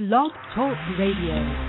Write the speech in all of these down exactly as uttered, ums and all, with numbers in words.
Blog Talk Radio.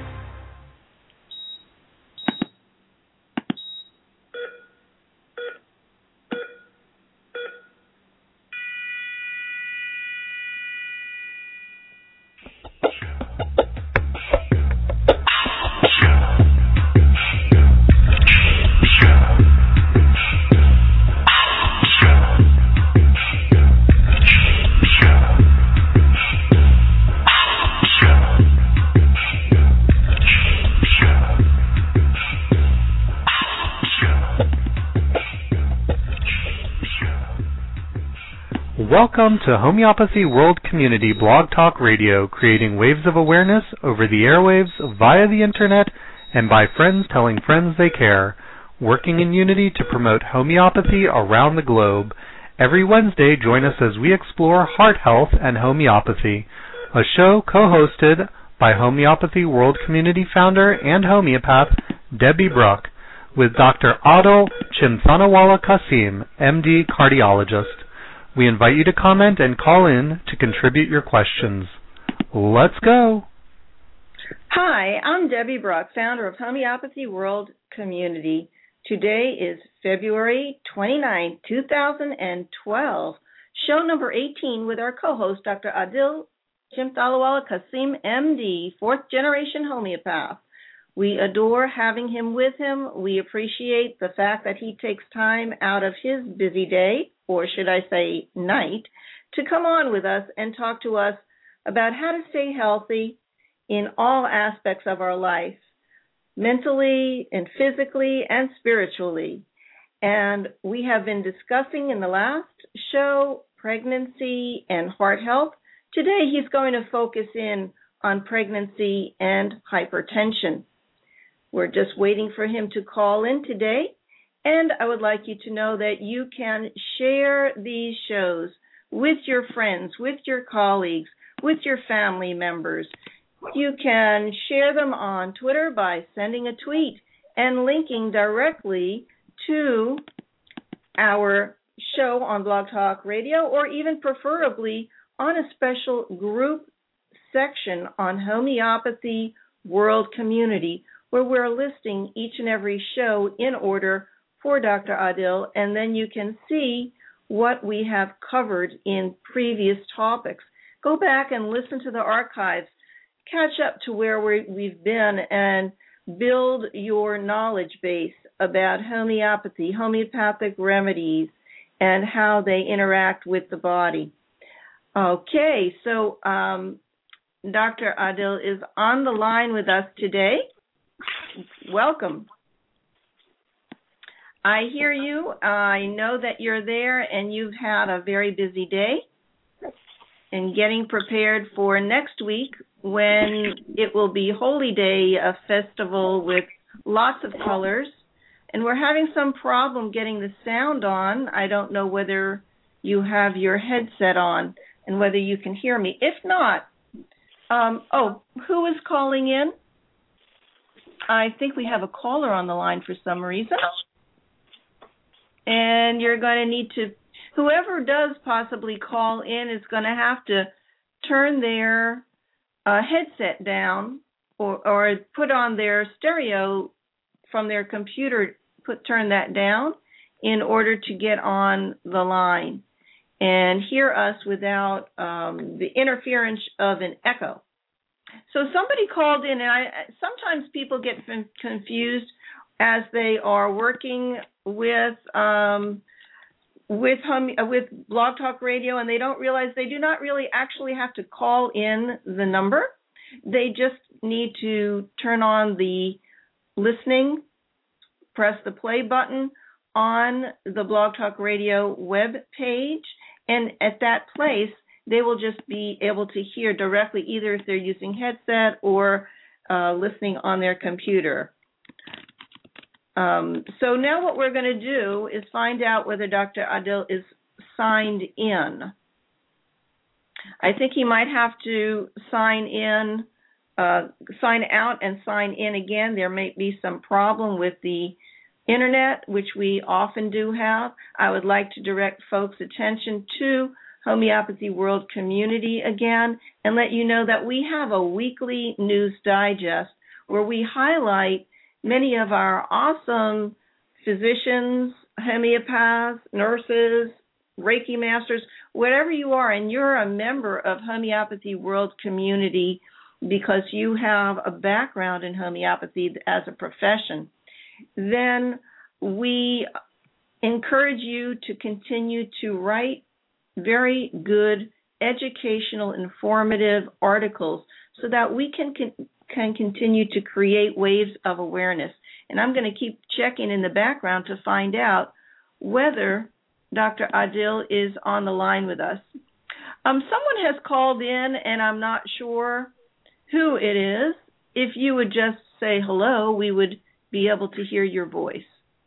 Welcome to Homeopathy World Community Blog Talk Radio, creating waves of awareness over the airwaves, via the internet, and by friends telling friends they care, working in unity to promote homeopathy around the globe. Every Wednesday, join us as we explore heart health and homeopathy, a show co-hosted by Homeopathy World Community founder and homeopath Debbie Bruck, with Doctor Adil Chimthanawala Kasim, M D cardiologist. We invite you to comment and call in to contribute your questions. Let's go. Hi, I'm Debbie Bruck, founder of Homeopathy World Community. Today is February twenty-ninth, two thousand twelve, show number eighteen with our co-host, Doctor Adil Chimthanawala Kasim, M D, fourth generation homeopath. We adore having him with him. We appreciate the fact that he takes time out of his busy day, or should I say night, to come on with us and talk to us about how to stay healthy in all aspects of our life, mentally and physically and spiritually. And we have been discussing in the last show pregnancy and heart health. Today he's going to focus in on pregnancy and hypertension. We're just waiting for him to call in today. And I would like you to know that you can share these shows with your friends, with your colleagues, with your family members. You can share them on Twitter by sending a tweet and linking directly to our show on Blog Talk Radio, or even preferably on a special group section on Homeopathy World Community, where we're listing each and every show in order for Doctor Adil, and then you can see what we have covered in previous topics. Go back and listen to the archives, catch up to where we, we've been, and build your knowledge base about homeopathy, homeopathic remedies, and how they interact with the body. Okay, so um, Doctor Adil is on the line with us today. Welcome. I hear you. I know that you're there and you've had a very busy day and getting prepared for next week when it will be Holy Day, a festival with lots of colors. And we're having some problem getting the sound on. I don't know whether you have your headset on and whether you can hear me. If not, um, oh, who is calling in? I think we have a caller on the line for some reason. And you're going to need to, whoever does possibly call in is going to have to turn their uh, headset down or, or put on their stereo from their computer, put turn that down in order to get on the line and hear us without um, the interference of an echo. So somebody called in, and I sometimes people get confused as they are working with um, with hum, with Blog Talk Radio, and they don't realize they do not really actually have to call in the number. They just need to turn on the listening, press the play button on the Blog Talk Radio web page, and at that place, they will just be able to hear directly, either if they're using headset or uh, listening on their computer. Um, so now what we're going to do is find out whether Doctor Adil is signed in. I think he might have to sign in, uh, sign out and sign in again. There may be some problem with the internet, which we often do have. I would like to direct folks' attention to Homeopathy World Community again and let you know that we have a weekly news digest where we highlight many of our awesome physicians, homeopaths, nurses, Reiki masters, whatever you are, and you're a member of Homeopathy World Community because you have a background in homeopathy as a profession, then we encourage you to continue to write very good, educational, informative articles so that we can can continue to create waves of awareness. And I'm going to keep checking in the background to find out whether Doctor Adil is on the line with us. Um, someone has called in, and I'm not sure who it is. If you would just say hello, we would be able to hear your voice.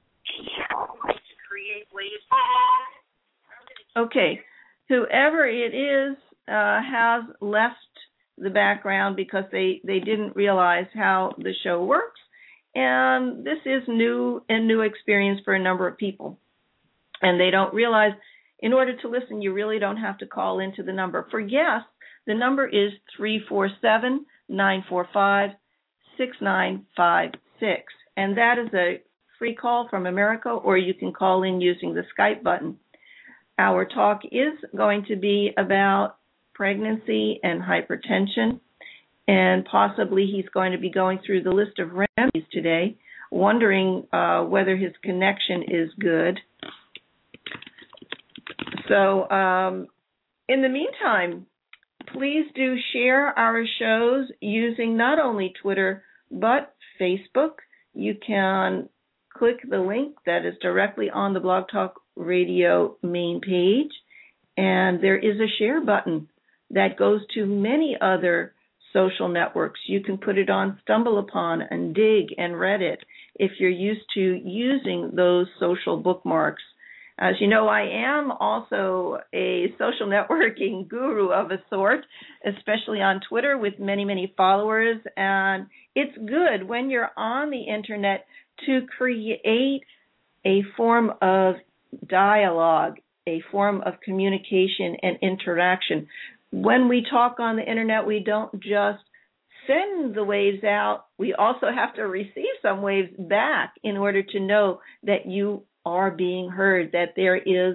Okay. Whoever it is uh, has left the background because they, they didn't realize how the show works. And this is new and new experience for a number of people. And they don't realize in order to listen, you really don't have to call into the number. For guests, the number is three four seven, nine four five, six nine five six. And that is a free call from America, or you can call in using the Skype button. Our talk is going to be about pregnancy and hypertension, and possibly he's going to be going through the list of remedies today, wondering uh, whether his connection is good. So um, in the meantime, please do share our shows using not only Twitter but Facebook. You can click the link that is directly on the Blog Talk Radio main page, and there is a share button that goes to many other social networks. You can put it on StumbleUpon and Dig and Reddit if you're used to using those social bookmarks. As you know, I am also a social networking guru of a sort, especially on Twitter with many, many followers. And it's good when you're on the Internet to create a form of dialogue, a form of communication and interaction. When we talk on the Internet, we don't just send the waves out. We also have to receive some waves back in order to know that you are being heard, that there is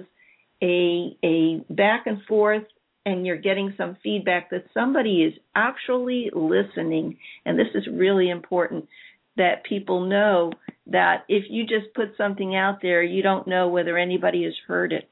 a a back and forth and you're getting some feedback that somebody is actually listening. And this is really important, that people know that if you just put something out there, you don't know whether anybody has heard it.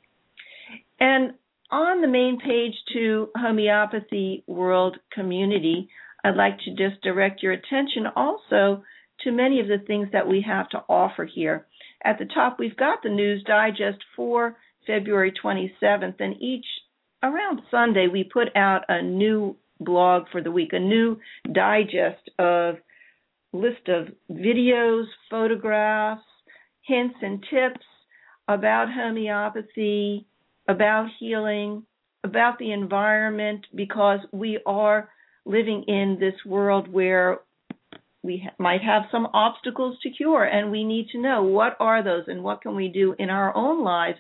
And on the main page to Homeopathy World Community, I'd like to just direct your attention also to many of the things that we have to offer here. At the top, we've got the News Digest for February twenty-seventh, and each, around Sunday, we put out a new blog for the week, a new digest of list of videos, photographs, hints and tips about homeopathy, about healing, about the environment, because we are living in this world where we ha- might have some obstacles to cure, and we need to know what are those and what can we do in our own lives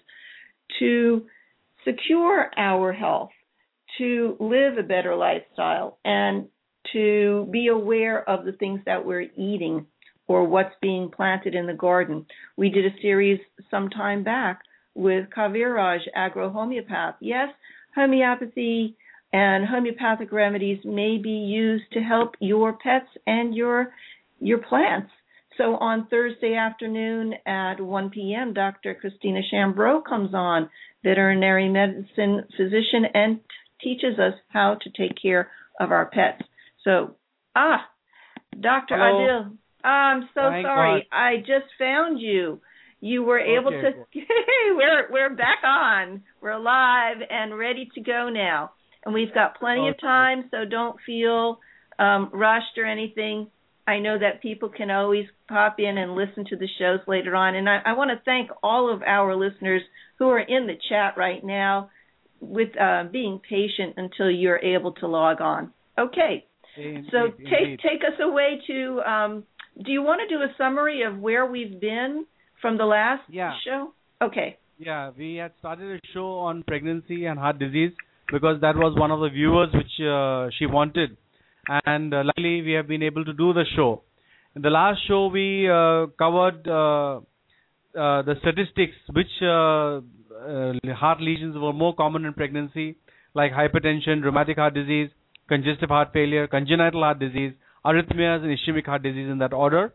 to secure our health, to live a better lifestyle, and to be aware of the things that we're eating or what's being planted in the garden. We did a series some time back with Kaviraj, agro-homeopath. Yes, homeopathy and homeopathic remedies may be used to help your pets and your your plants. So on Thursday afternoon at one p.m., Doctor Christina Chambreau comes on, veterinary medicine physician, and teaches us how to take care of our pets. So, ah, Doctor Adil, oh, I'm so Thank sorry. God. I just found you. You were able okay, to. Cool. we're we're back on. We're alive and ready to go now. And we've got plenty okay. of time, so don't feel um, rushed or anything. I know that people can always pop in and listen to the shows later on. And I, I want to thank all of our listeners who are in the chat right now with uh, being patient until you're able to log on. Okay. Indeed, so indeed. take take us away to, um, do you want to do a summary of where we've been from the last yeah. show? Okay. Yeah, we had started a show on pregnancy and heart disease. because that was one of the viewers which uh, she wanted. And uh, luckily, we have been able to do the show. In the last show, we uh, covered uh, uh, the statistics, which uh, uh, heart lesions were more common in pregnancy, like hypertension, rheumatic heart disease, congestive heart failure, congenital heart disease, arrhythmias, and ischemic heart disease in that order.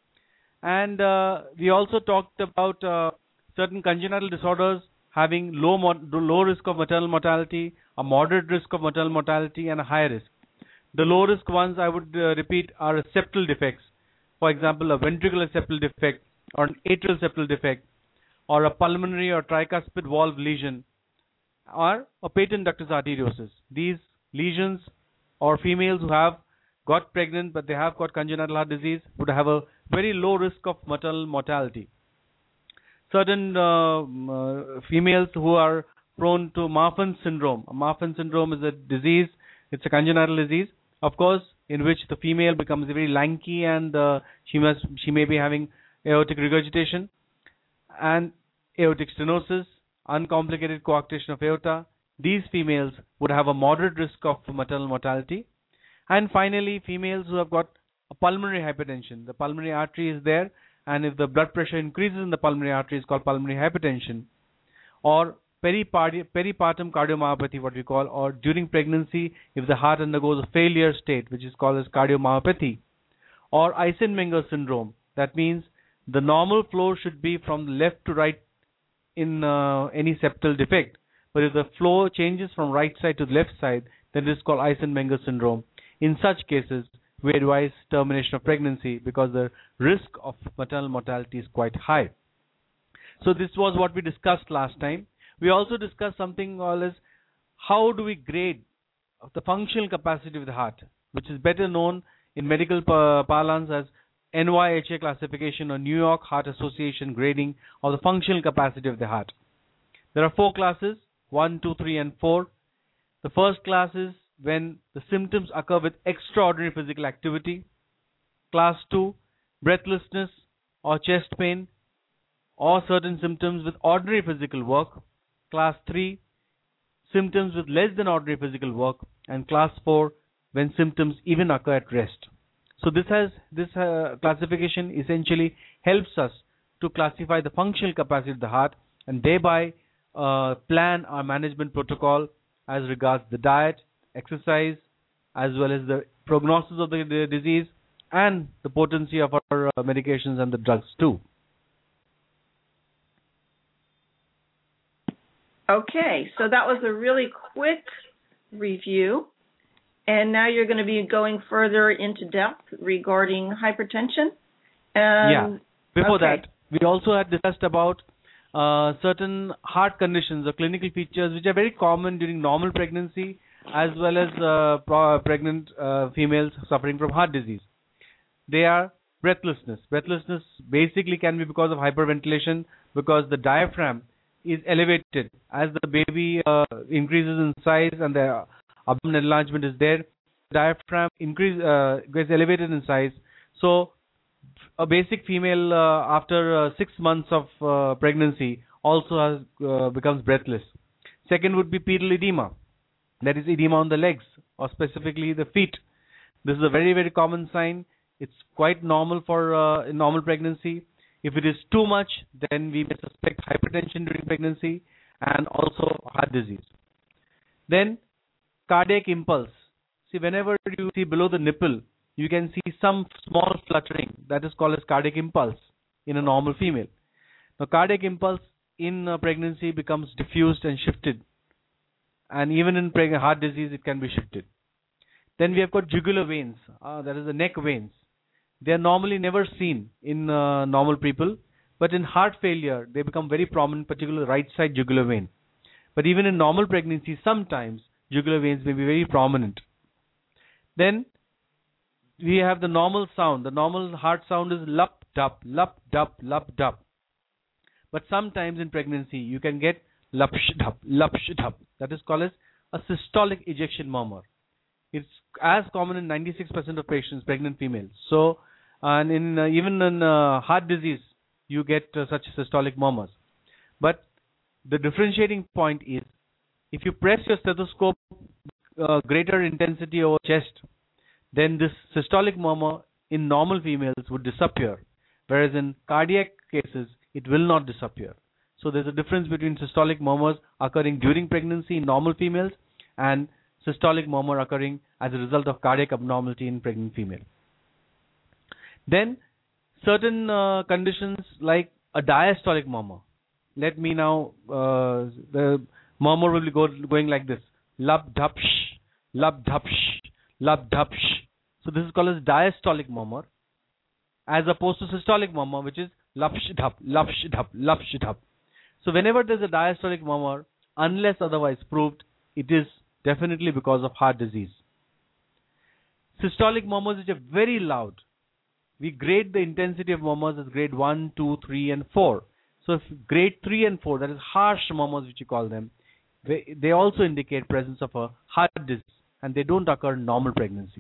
And uh, we also talked about uh, certain congenital disorders having low low risk of maternal mortality, a moderate risk of maternal mortality, and a high risk. The low risk ones, I would uh, repeat, are septal defects. For example, a ventricular septal defect, or an atrial septal defect, or a pulmonary or tricuspid valve lesion, or a patent ductus arteriosus. These lesions, or females who have got pregnant but they have got congenital heart disease, would have a very low risk of maternal mortality. Certain uh, uh, females who are prone to Marfan syndrome. Marfan syndrome is a disease, it's a congenital disease, of course, in which the female becomes very lanky and uh, she must she may be having aortic regurgitation and aortic stenosis, uncomplicated coarctation of aorta. These females would have a moderate risk of maternal mortality. And finally, females who have got a pulmonary hypertension. The pulmonary artery is there, and if the blood pressure increases in the pulmonary artery, it's called pulmonary hypertension. Or peripartum cardiomyopathy, what we call, or during pregnancy, if the heart undergoes a failure state, which is called as cardiomyopathy. Or Eisenmenger syndrome. That means the normal flow should be from left to right in uh, any septal defect. But if the flow changes from right side to the left side, then it is called Eisenmenger syndrome. In such cases, we advise termination of pregnancy because the risk of maternal mortality is quite high. So this was what we discussed last time. We also discussed something called as how do we grade the functional capacity of the heart, which is better known in medical parlance as N Y H A classification, or New York Heart Association grading of the functional capacity of the heart. There are four classes, one, two, three, and four. The first class is when the symptoms occur with extraordinary physical activity. Class two, breathlessness or chest pain or certain symptoms with ordinary physical work. Class three, symptoms with less than ordinary physical work. And class four, when symptoms even occur at rest. So this has this uh, classification essentially helps us to classify the functional capacity of the heart and thereby uh, plan our management protocol as regards the diet, exercise, as well as the prognosis of the, the disease and the potency of our uh, medications and the drugs too. Okay, so that was a really quick review. And now you're going to be going further into depth regarding hypertension. And, yeah. Before okay. that, we also had discussed about uh, certain heart conditions or clinical features which are very common during normal pregnancy as well as uh, pro- pregnant uh, females suffering from heart disease. They are breathlessness. Breathlessness basically can be because of hyperventilation, because the diaphragm is elevated as the baby uh, increases in size and the abdominal enlargement is there. The diaphragm increase uh, gets elevated in size. So a basic female uh, after uh, six months of uh, pregnancy also has, uh, becomes breathless. Second would be pedal edema. That is edema on the legs or specifically the feet. This is a very, very common sign. It's quite normal for uh, in normal pregnancy. If it is too much, then we may suspect hypertension during pregnancy and also heart disease. Then cardiac impulse. See, whenever you see below the nipple, you can see some small fluttering. That is called as cardiac impulse in a normal female. Now, cardiac impulse in uh, pregnancy becomes diffused and shifted. And even in preg- heart disease, it can be shifted. Then we have got jugular veins. Uh, that is the neck veins. They are normally never seen in uh, normal people. But in heart failure, they become very prominent, particularly the right side jugular vein. But even in normal pregnancy, sometimes jugular veins may be very prominent. Then we have the normal sound. The normal heart sound is lup, dup, lup, dup, lup, dup. But sometimes in pregnancy, you can get lup, sh, dup, lup, sh, dup. That is called as a systolic ejection murmur. It's as common in ninety-six percent of patients, pregnant females. So, and in uh, even in uh, heart disease, you get uh, such systolic murmurs. But the differentiating point is if you press your stethoscope uh, greater intensity over chest, then this systolic murmur in normal females would disappear, whereas in cardiac cases, it will not disappear. So there's a difference between systolic murmurs occurring during pregnancy in normal females and systolic murmur occurring as a result of cardiac abnormality in pregnant female. Then certain uh, conditions like a diastolic murmur. Let me now, uh, the murmur will be go, going like this. Lub dhapsh, lub dhapsh, lub dhapsh. So this is called as diastolic murmur, as opposed to systolic murmur, which is lapsh dhap, lapsh dhap, lapsh dhap. So whenever there's a diastolic murmur, unless otherwise proved, it is definitely because of heart disease. Systolic murmurs which are very loud, we grade the intensity of murmurs as grade one, two, three, and four. So if grade three and four, that is harsh murmurs which you call them, they, they also indicate presence of a heart disease, and they don't occur in normal pregnancy.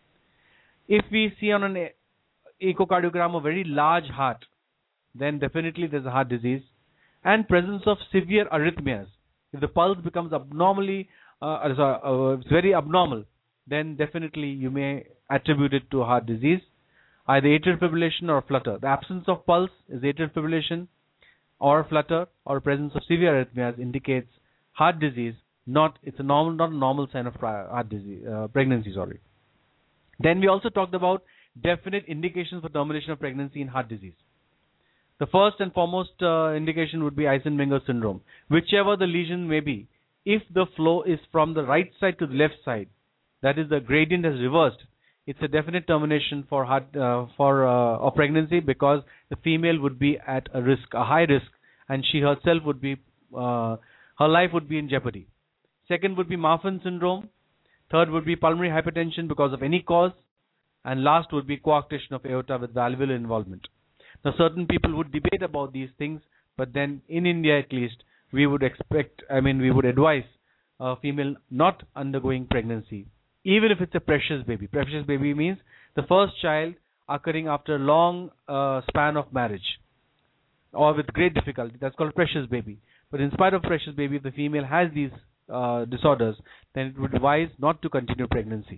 If we see on an echocardiogram a very large heart, then definitely there's a heart disease, and presence of severe arrhythmias. If the pulse becomes abnormally, uh, uh, it's very abnormal, then definitely you may attribute it to heart disease, either atrial fibrillation or flutter. The absence of pulse is atrial fibrillation or flutter, or presence of severe arrhythmias indicates heart disease. Not it's a normal, not a normal sign of heart disease, uh, pregnancy. Sorry. Then we also talked about definite indications for termination of pregnancy in heart disease. The first and foremost uh, indication would be Eisenmenger syndrome. Whichever the lesion may be, if the flow is from the right side to the left side, that is the gradient has reversed, it's a definite termination for heart, uh, for uh, a pregnancy, because the female would be at a risk, a high risk, and she herself would be, uh, her life would be in jeopardy. Second would be Marfan syndrome. Third would be pulmonary hypertension because of any cause. And last would be coarctation of aorta with valvular involvement. Now, certain people would debate about these things, but then in India at least, we would expect, I mean, we would advise a female not undergoing pregnancy, even if it's a precious baby. Precious baby means the first child occurring after a long uh, span of marriage or with great difficulty. That's called precious baby. But in spite of precious baby, if the female has these uh, disorders, then it would advise not to continue pregnancy.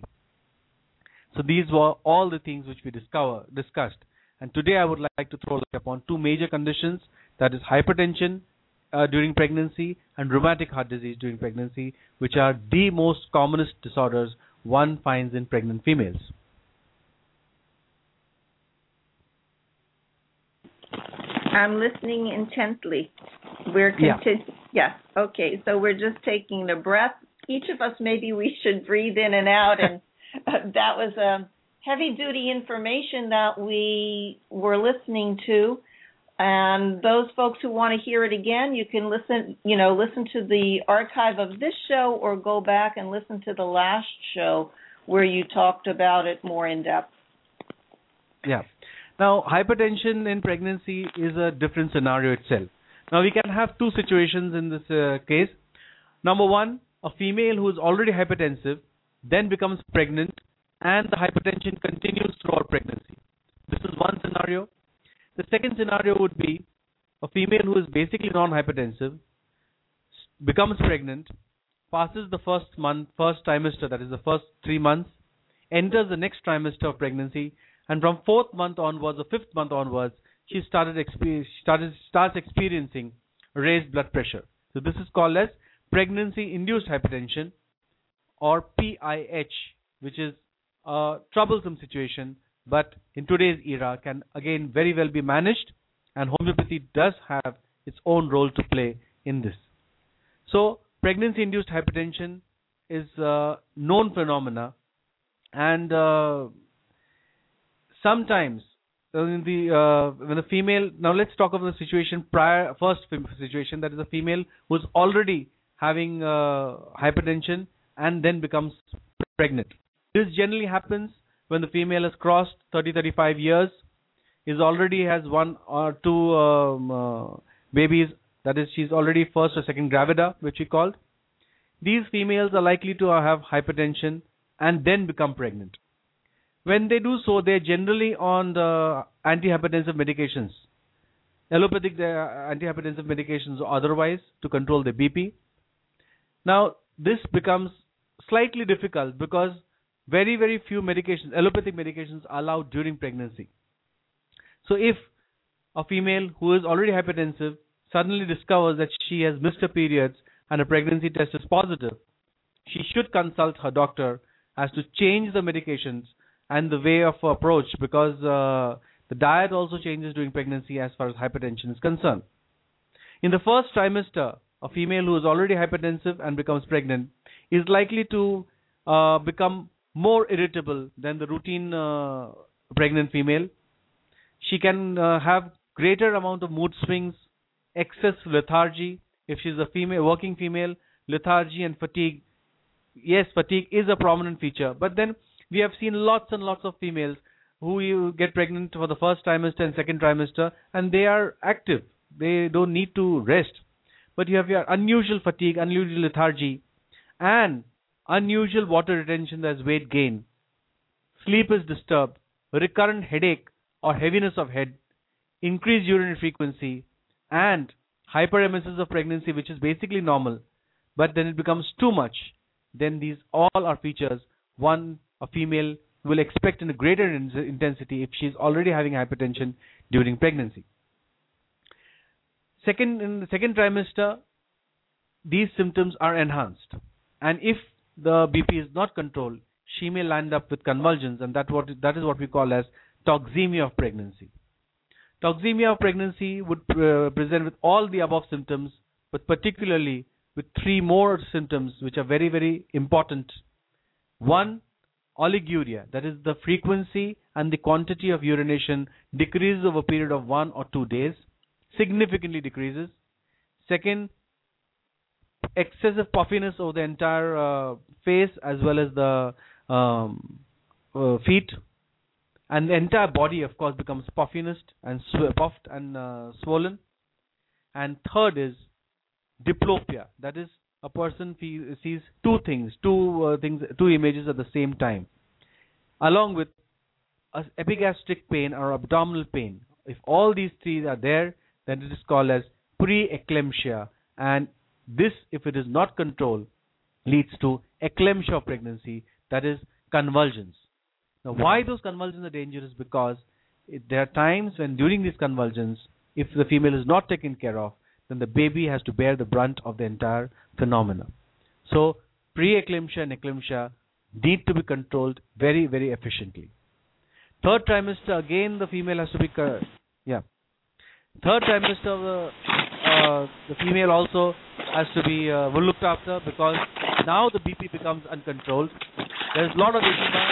So these were all the things which we discover, discussed. And today I would like to throw light upon two major conditions, that is hypertension uh, during pregnancy and rheumatic heart disease during pregnancy, which are the most commonest disorders one finds in pregnant females. I'm listening intently. We're continuing. Yeah. yeah. Okay. So we're just taking a breath. Each of us, maybe we should breathe in and out. And uh, that was a heavy-duty information that we were listening to. And those folks who want to hear it again, you can listen, you know, listen to the archive of this show or go back and listen to the last show where you talked about it more in depth. Yeah. Now, hypertension in pregnancy is a different scenario itself. Now, we can have two situations in this uh, case. Number one, a female who is already hypertensive then becomes pregnant and the hypertension continues throughout pregnancy. This is one scenario. The second scenario would be a female who is basically non-hypertensive, becomes pregnant, passes the first month, first trimester, that is the first three months, enters the next trimester of pregnancy, and from fourth month onwards or fifth month onwards, she started, exper- started starts experiencing raised blood pressure. So this is called as pregnancy-induced hypertension, or P I H, which is a troublesome situation, but in today's era can again very well be managed, and homeopathy does have its own role to play in this. So pregnancy-induced hypertension is a known phenomena, and uh, sometimes in the uh, when the female, now let's talk about the situation prior, first situation, that is a female who is already having uh, hypertension and then becomes pregnant. This generally happens when the female has crossed thirty to thirty-five years, is already has one or two um, uh, babies, that is she's already first or second gravida, which we called. These females are likely to have hypertension and then become pregnant. When they do so, they're generally on the antihypertensive medications, allopathic uh, antihypertensive medications or otherwise, to control the B P. Now, this becomes slightly difficult because very, very few medications, allopathic medications, are allowed during pregnancy. So if a female who is already hypertensive suddenly discovers that she has missed her periods and a pregnancy test is positive, she should consult her doctor as to change the medications and the way of approach, because uh, the diet also changes during pregnancy as far as hypertension is concerned. In the first trimester, a female who is already hypertensive and becomes pregnant is likely to uh, become more irritable than the routine uh, pregnant female. She can uh, have greater amount of mood swings, excess lethargy. If she's a female, working female, lethargy and fatigue. Yes, fatigue is a prominent feature, but then we have seen lots and lots of females who you get pregnant for the first trimester and second trimester, and they are active. They don't need to rest. But you have your unusual fatigue, unusual lethargy, and unusual water retention as weight gain. Sleep is disturbed, recurrent headache or heaviness of head, increased urinary frequency, and hyperemesis of pregnancy, which is basically normal, but then it becomes too much. Then these all are features one a female will expect in a greater in- intensity if she is already having hypertension during pregnancy. Second, in the second trimester, these symptoms are enhanced, and if the B P is not controlled, she may land up with convulsions, and that what that is what we call as toxemia of pregnancy. Toxemia of pregnancy would uh, present with all the above symptoms, but particularly with three more symptoms which are very, very important. One, oliguria, that is the frequency and the quantity of urination decreases over a period of one or two days, significantly decreases. Second, excessive puffiness over the entire uh, face as well as the um, uh, feet, and the entire body, of course, becomes puffiness and sw- puffed and uh, swollen. And third is diplopia, that is a person fee- sees two things, two uh, things, two images at the same time, along with a epigastric pain or abdominal pain. If all these three are there, then it is called as preeclampsia, and this, if it is not controlled, leads to eclampsia of pregnancy, that is convulsions. Now, why those convulsions are dangerous? Because it, there are times when during these convulsions, if the female is not taken care of, then the baby has to bear the brunt of the entire phenomena. So, preeclampsia and eclampsia need to be controlled very, very efficiently. Third trimester, again, the female has to be, uh, yeah. Third trimester, of the, uh, the female also has to be uh, well looked after, because now the B P becomes uncontrolled. There's a lot of edema.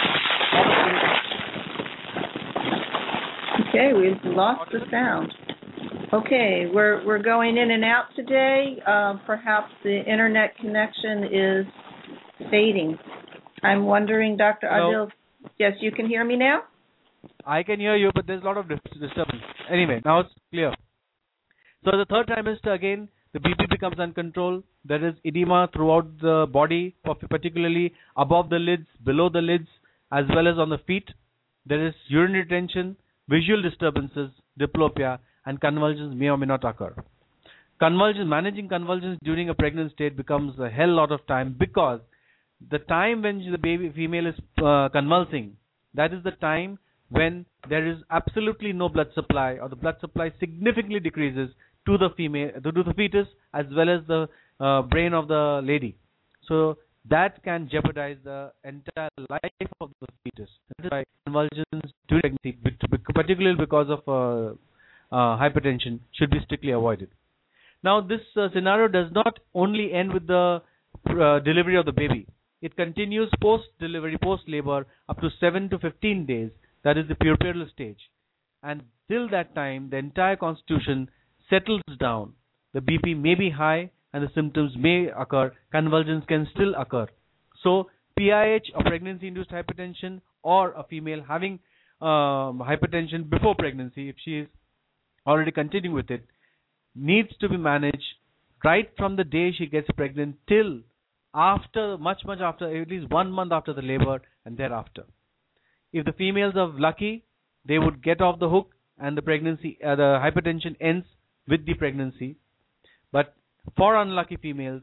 Okay, we've lost the sound. Okay, we're we're going in and out today. Uh, perhaps the internet connection is fading. I'm wondering, Doctor Adil. Yes, you can hear me now? I can hear you, but there's a lot of disturbance. Anyway, now it's clear. So the third trimester, again, the B P becomes uncontrolled. There is edema throughout the body, particularly above the lids, below the lids, as well as on the feet. There is urinary retention, visual disturbances, diplopia, and convulsions may or may not occur. Convulsions, managing convulsions during a pregnant state becomes a hell lot of time, because the time when the baby female is uh, convulsing, that is the time when there is absolutely no blood supply, or the blood supply significantly decreases to the female, to the fetus, as well as the uh, brain of the lady. So that can jeopardize the entire life of the fetus. That is why convulsions during pregnancy, particularly because of uh, uh, hypertension, should be strictly avoided. Now, this uh, scenario does not only end with the uh, delivery of the baby. It continues post-delivery, post-labor, up to seven to fifteen days. That is the puerperal stage. And till that time, the entire constitution settles down. The B P may be high and the symptoms may occur. Convulsions can still occur. So, P I H or pregnancy-induced hypertension, or a female having um, hypertension before pregnancy, if she is already continuing with it, needs to be managed right from the day she gets pregnant till after, much, much after, at least one month after the labor and thereafter. If the females are lucky, they would get off the hook and the pregnancy, uh, the hypertension ends with the pregnancy. But for unlucky females,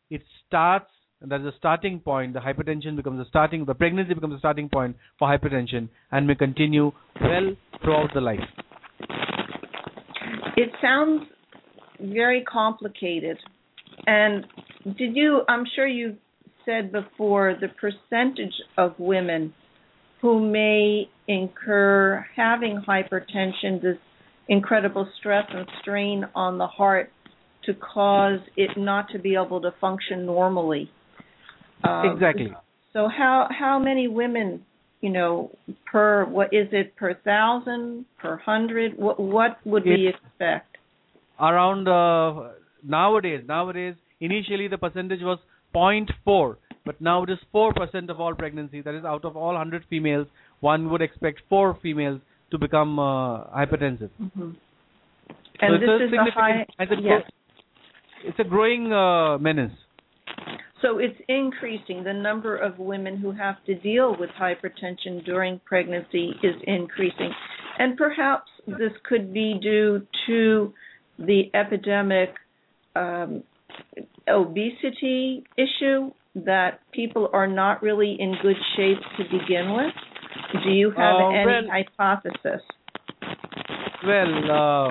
it starts, and that's the starting point. The hypertension becomes the starting, the pregnancy becomes the starting point for hypertension and may continue well throughout the life. It sounds very complicated. And did you, I'm sure you said before, the percentage of women who may incur having hypertension, this incredible stress and strain on the heart to cause it not to be able to function normally. Um, exactly. So how how many women, you know, per, what is it, per thousand, per hundred? What, what would it, we expect? Around, uh, nowadays, nowadays, initially the percentage was zero point four, but now it is four percent of all pregnancy. That is, out of all one hundred females, one would expect four females to become uh, hypertensive. Mm-hmm. So and this a is a high, it yes. It's a growing uh, menace. So it's increasing. The number of women who have to deal with hypertension during pregnancy is increasing. And perhaps this could be due to the epidemic um, obesity issue, that people are not really in good shape to begin with. Do you have uh, any well, hypothesis? Well, uh,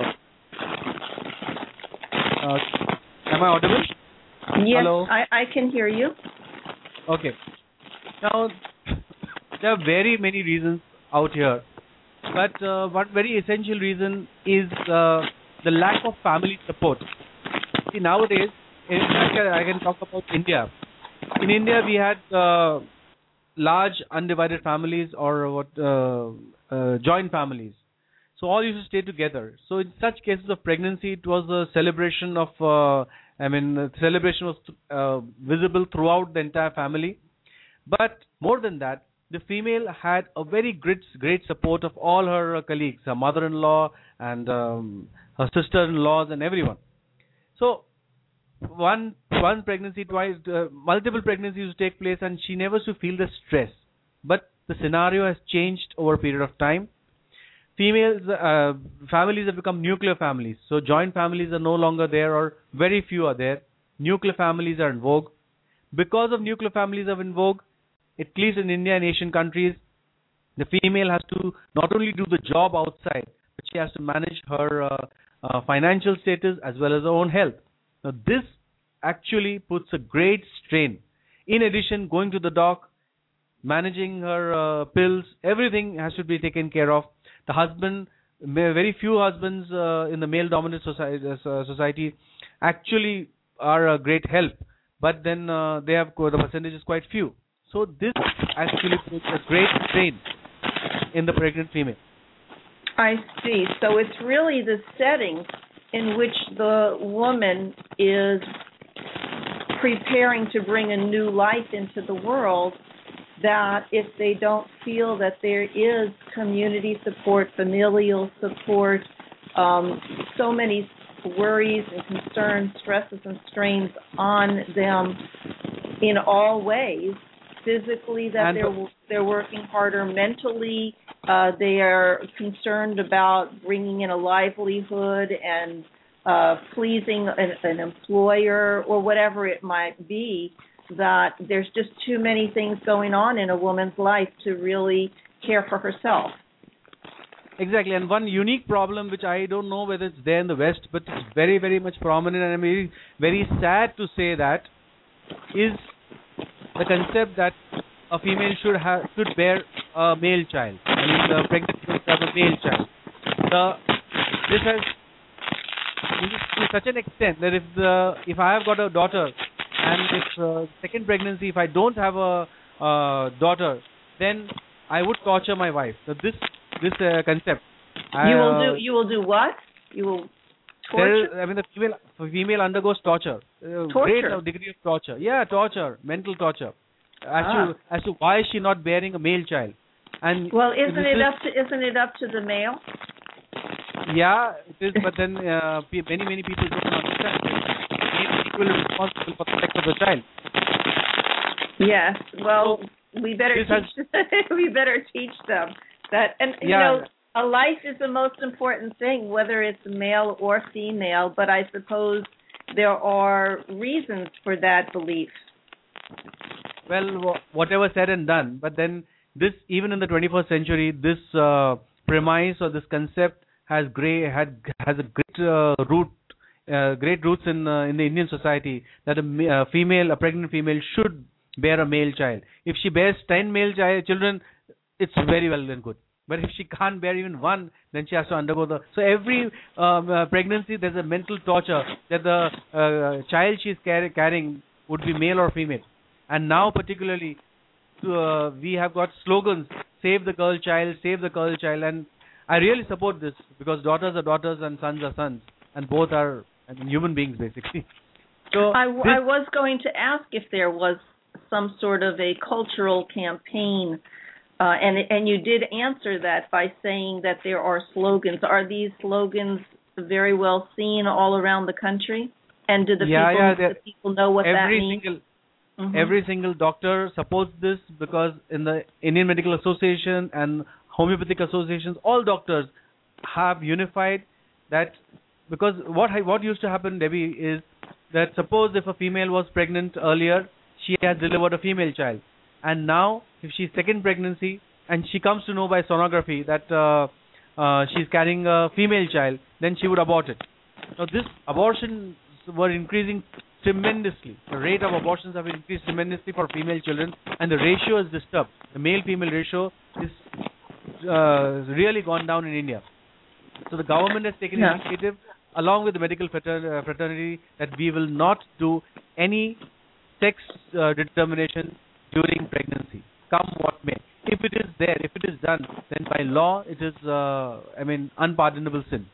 uh, am I audible? Yes, Hello? I, I can hear you. Okay. Now, there are very many reasons out here, but uh, one very essential reason is uh, the lack of family support. See, nowadays, in, I, can, I can talk about India. In India, we had uh, large undivided families, or what uh, uh, joint families. So all used to stay together. So in such cases of pregnancy, it was a celebration of, uh, I mean, the celebration was uh, visible throughout the entire family. But more than that, the female had a very great, great support of all her uh, colleagues, her mother-in-law and um, her sister-in-laws and everyone. So one one pregnancy, twice, uh, multiple pregnancies used to take place, and she never used to feel the stress. But the scenario has changed over a period of time. Females, uh, families have become nuclear families. So joint families are no longer there, or very few are there. Nuclear families are in vogue. Because of nuclear families are in vogue, at least in India and Asian countries, the female has to not only do the job outside, but she has to manage her uh, uh, financial status as well as her own health. Now this actually puts a great strain. In addition, going to the doc, managing her uh, pills, everything has to be taken care of. The husband, very few husbands uh, in the male-dominant society, uh, society actually are a great help, but then uh, they have the percentage is quite few. So this actually puts a great strain in the pregnant female. I see. So it's really the setting in which the woman is preparing to bring a new life into the world, that if they don't feel that there is community support, familial support, um, so many worries and concerns, stresses and strains on them in all ways, physically that and they're they're working harder, mentally uh, they are concerned about bringing in a livelihood and uh, pleasing an, an employer or whatever it might be, that there's just too many things going on in a woman's life to really care for herself. Exactly, and one unique problem which I don't know whether it's there in the West, but it's very, very much prominent, and I'm very, very sad to say that, is the concept that a female should have should bear a male child. I mean, the pregnant woman should have a male child. The this has this is to such an extent that if the if I have got a daughter, and if uh, second pregnancy, if I don't have a uh, daughter, then I would torture my wife. So this this uh, concept. You will uh, do. You will do what? You will torture. There, I mean, the female female undergoes torture. Uh, torture. Great degree of torture. Yeah, torture, mental torture, as ah. to as to why is she not bearing a male child? And well, isn't it is, up to isn't it up to the male? Yeah, it is. But then uh, many many people don't understand. He is equally responsible for the sex of the child. Yes. Well, so, we better teach. Has, we better teach them that. And yeah. you know, a life is the most important thing, whether it's male or female. But I suppose there are reasons for that belief. Well, whatever said and done, but then this, even in the twenty-first century, this uh, premise or this concept has gray had has a great uh, root, uh, great roots in uh, in the Indian society, that a uh, female, a pregnant female, should bear a male child. If she bears ten male child, children, it's very well and good. But if she can't bear even one, then she has to undergo the. So every um, uh, pregnancy, there's a mental torture that the uh, child she's car- carrying would be male or female. And now, particularly, uh, we have got slogans: "Save the girl child, save the girl child." And I really support this, because daughters are daughters and sons are sons, and both are, I mean, human beings basically. So I, w- I was going to ask if there was some sort of a cultural campaign, uh, and and you did answer that by saying that there are slogans. Are these slogans very well seen all around the country? And do the yeah, people yeah, the people know what that means? Single, mm-hmm. Every single doctor supports this, because in the Indian Medical Association and homeopathic associations, all doctors have unified that. Because what what used to happen, Debbie, is that suppose if a female was pregnant earlier, she has delivered a female child, and now if she's second pregnancy and she comes to know by sonography that uh, uh, she's carrying a female child, then she would abort it. Now this abortions were increasing tremendously. The rate of abortions have increased tremendously for female children, and the ratio is disturbed. The male-female ratio is uh, really gone down in India. So the government has taken yeah. initiative, along with the medical frater- fraternity, that we will not do any sex uh, determination during pregnancy, come what may. If it is there, if it is done, then by law it is, uh, I mean, unpardonable sin.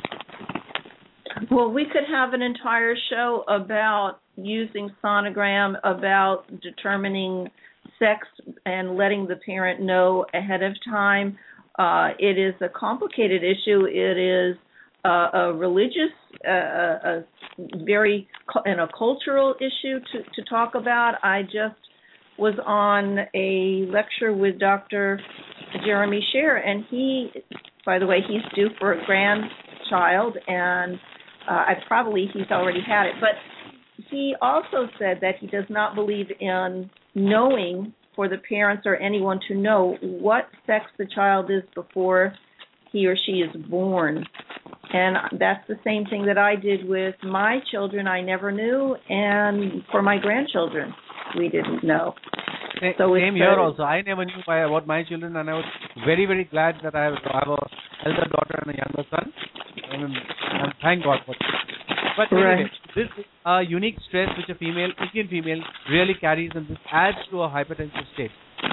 Well, we could have an entire show about using sonogram, about determining sex and letting the parent know ahead of time. Uh, it is a complicated issue. It is uh, a religious, uh, a very, and a cultural issue to, to talk about. I just was on a lecture with Doctor Jeremy Sher, and he, by the way, he's due for a grandchild, and uh, I probably he's already had it. But he also said that he does not believe in knowing, for the parents or anyone to know what sex the child is before he or she is born. And that's the same thing that I did with my children. I never knew, and for my grandchildren, we didn't know. Same, so same here also. I never knew my, about my children, and I was very, very glad that I have, I have an elder daughter and a younger son. I mean, and thank God for that. But anyway, right. this is a unique stress which a female, Indian female, really carries, and this adds to a hypertensive state.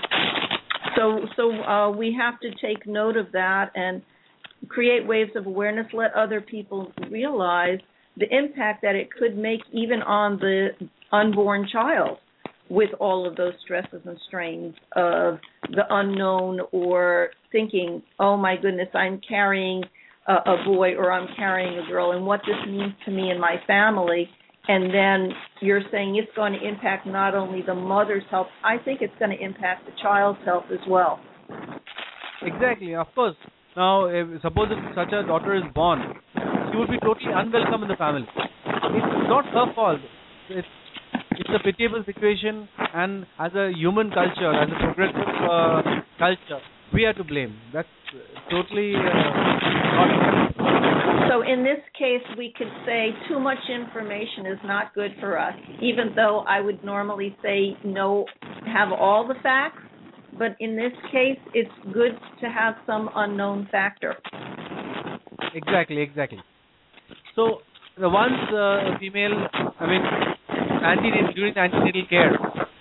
So, so uh, we have to take note of that and create waves of awareness, let other people realize the impact that it could make even on the unborn child, with all of those stresses and strains of the unknown, or thinking, oh my goodness, I'm carrying a, a boy or I'm carrying a girl, and what this means to me and my family. And then you're saying it's going to impact not only the mother's health, I think it's going to impact the child's health as well. Exactly, of course. Now, if, suppose if such a daughter is born, she would be totally unwelcome in the family. It's not her fault. It's It's a pitiable situation, and as a human culture, as a progressive uh, culture, we are to blame. That's totally uh, not. So in this case, we could say too much information is not good for us, even though I would normally say no, have all the facts. But in this case, it's good to have some unknown factor. Exactly, exactly. So the ones uh, female, I mean, antenatal, during antenatal care,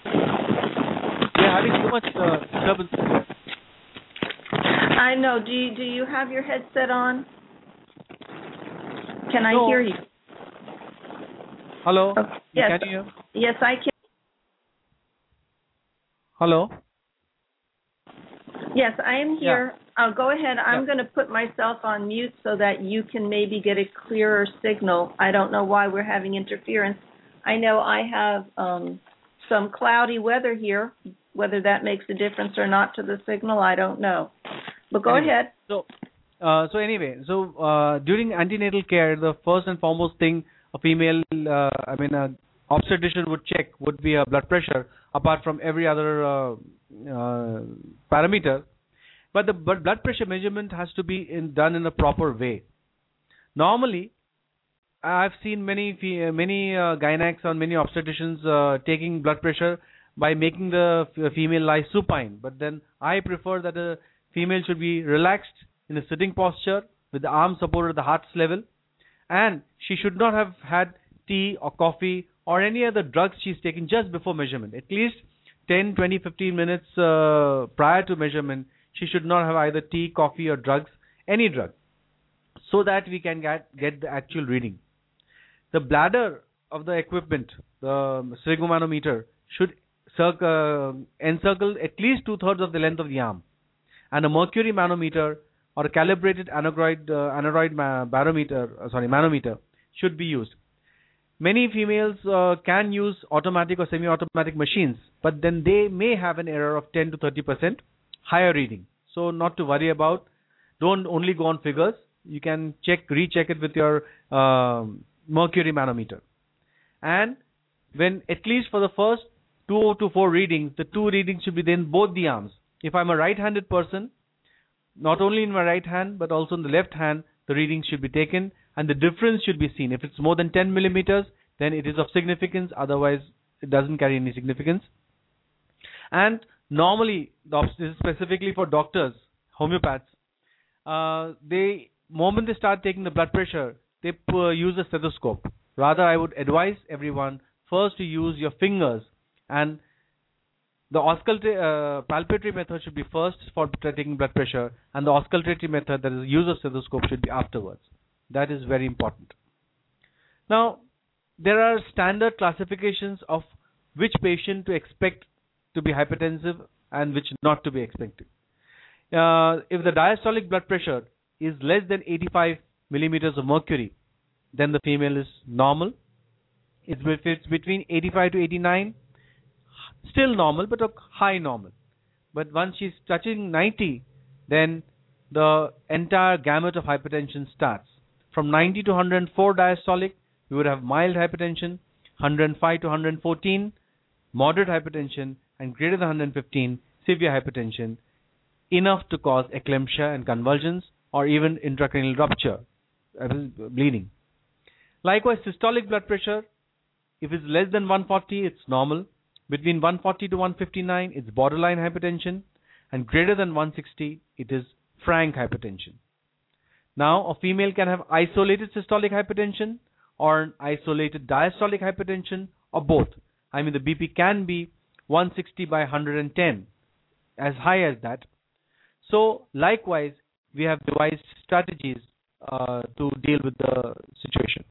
they are having too much uh, disturbance. I know. Do you, do you have your headset on? Can I no. hear you? Hello? Oh, yes. Can you hear? Yes, I can. Hello? Yes, I am here. Yeah. Uh, go ahead. I'm yeah. going to put myself on mute so that you can maybe get a clearer signal. I don't know why we're having interference. I know I have um, some cloudy weather here. Whether that makes a difference or not to the signal, I don't know. But go anyway, ahead. So, uh, so anyway, so uh, during antenatal care, the first and foremost thing a female, uh, I mean, a obstetrician would check would be a blood pressure, apart from every other uh, uh, parameter. But the but blood pressure measurement has to be in, done in a proper way. Normally, I've seen many many uh, gynacs or many obstetricians uh, taking blood pressure by making the f- female lie supine. But then I prefer that a female should be relaxed in a sitting posture with the arms supported at the heart's level, and she should not have had tea or coffee or any other drugs she's taken just before measurement. At least ten, twenty, fifteen minutes uh, prior to measurement, she should not have either tea, coffee or drugs, any drug, so that we can get, get the actual reading. The bladder of the equipment, the sphygmomanometer, should circle, encircle at least two-thirds of the length of the arm. And a mercury manometer or a calibrated aneroid, uh, aneroid ma- barometer, uh, sorry, manometer should be used. Many females uh, can use automatic or semi-automatic machines, but then they may have an error of ten to thirty percent higher reading. So not to worry about. Don't only go on figures. You can check, recheck it with your um, mercury manometer. And when at least for the first two to four readings, the two readings should be in both the arms. If I'm a right-handed person, not only in my right hand but also in the left hand, the readings should be taken and the difference should be seen. If it's more than ten millimeters, then it is of significance. Otherwise, it doesn't carry any significance. And normally, this is specifically for doctors, homeopaths, uh, they moment they start taking the blood pressure, they uh, use a stethoscope. Rather, I would advise everyone first to use your fingers, and the auscultatory, uh, palpatory method should be first for taking blood pressure, and the auscultatory method, that is use of stethoscope, should be afterwards. That is very important. Now, there are standard classifications of which patient to expect to be hypertensive and which not to be expected. Uh, if the diastolic blood pressure is less than eighty-five millimeters of mercury, then the female is normal. If it's between eighty-five to eighty-nine, still normal, but a high normal. But once she's touching ninety, then the entire gamut of hypertension starts. From ninety to one hundred four diastolic, we would have mild hypertension, one hundred five to one hundred fourteen, moderate hypertension, and greater than one hundred fifteen, severe hypertension, enough to cause eclampsia and convulsions, or even intracranial rupture, bleeding. Likewise, systolic blood pressure, if it's less than one forty, it's normal. Between one forty to one fifty-nine, it's borderline hypertension, and greater than one sixty, it is frank hypertension. Now, a female can have isolated systolic hypertension or an isolated diastolic hypertension, or both. I mean, the B P can be one sixty by one hundred ten, as high as that. So, likewise, we have devised strategies uh, to deal with the situation.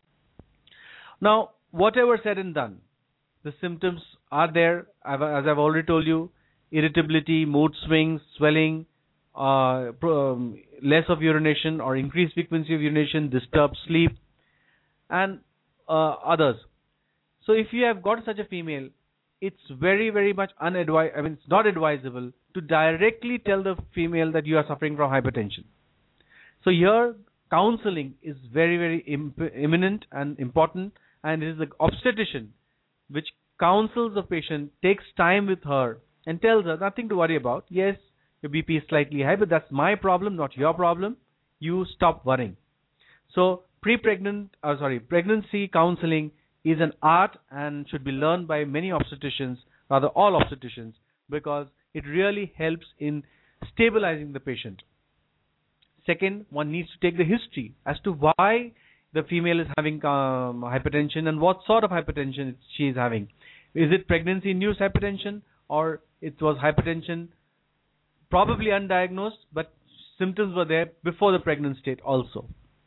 Now, whatever said and done, the symptoms are there, as I've already told you: irritability, mood swings, swelling, uh, um, less of urination or increased frequency of urination, disturbed sleep, and uh, others. So if you have got such a female, it's very, very much unadvised. I mean, it's not advisable to directly tell the female that you are suffering from hypertension. So here, counseling is very, very imp- imminent and important, and it is the obstetrician which counsels the patient, takes time with her, and tells her nothing to worry about. Yes, your B P is slightly high, but that's my problem, not your problem. You stop worrying. So pre-pregnant, uh, sorry, pregnancy counseling is an art and should be learned by many obstetricians, rather all obstetricians, because it really helps in stabilizing the patient. Second, one needs to take the history as to why the female is having um, hypertension and what sort of hypertension she is having. Is it pregnancy-induced hypertension, or it was hypertension probably undiagnosed, but symptoms were there before the pregnant state also.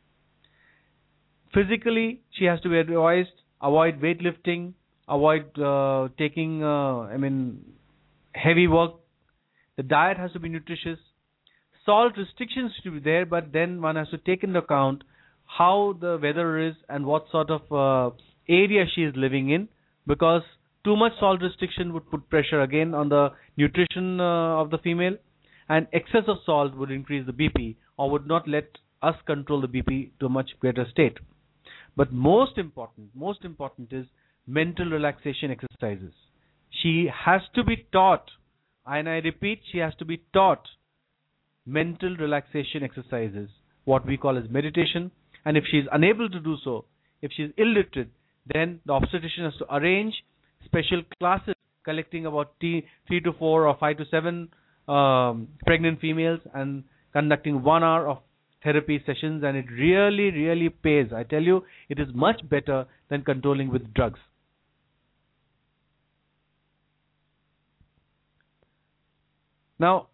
Physically, she has to be advised, avoid weightlifting, avoid uh, taking, uh, I mean, heavy work. The diet has to be nutritious. Salt restrictions should be there, but then one has to take into account how the weather is and what sort of uh, area she is living in, because too much salt restriction would put pressure again on the nutrition uh, of the female, and excess of salt would increase the B P or would not let us control the B P to a much greater state. But most important, most important is mental relaxation exercises. She has to be taught, and I repeat, she has to be taught mental relaxation exercises, what we call as meditation. And if she is unable to do so, if she is illiterate, then the obstetrician has to arrange special classes collecting about t- three to four or five to seven um, pregnant females and conducting one hour of therapy sessions, and it really, really pays. I tell you, it is much better than controlling with drugs. Now,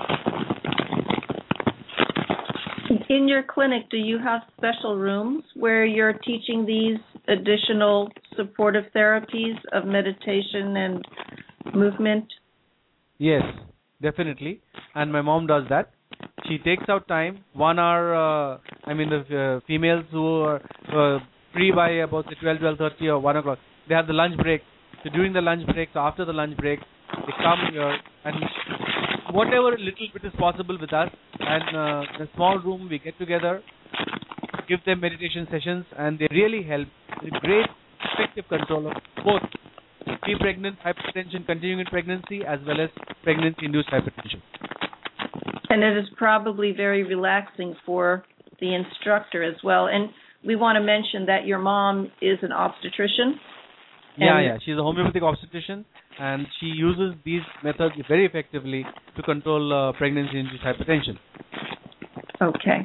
in your clinic, do you have special rooms where you're teaching these additional supportive therapies of meditation and movement? Yes, definitely. And my mom does that. She takes out time, one hour, uh, I mean the uh, females who are uh, free by about twelve, twelve thirty or one o'clock, they have the lunch break. So during the lunch break, so after the lunch break, they come here and whatever little bit is possible with us, and uh, in a small room we get together, give them meditation sessions, and they really help with great effective control of both pre-pregnant hypertension continuing in pregnancy as well as pregnancy-induced hypertension. And it is probably very relaxing for the instructor as well. And we want to mention that your mom is an obstetrician. Yeah, yeah. She's a homeopathic obstetrician, and she uses these methods very effectively to control uh, pregnancy-induced hypertension. Okay.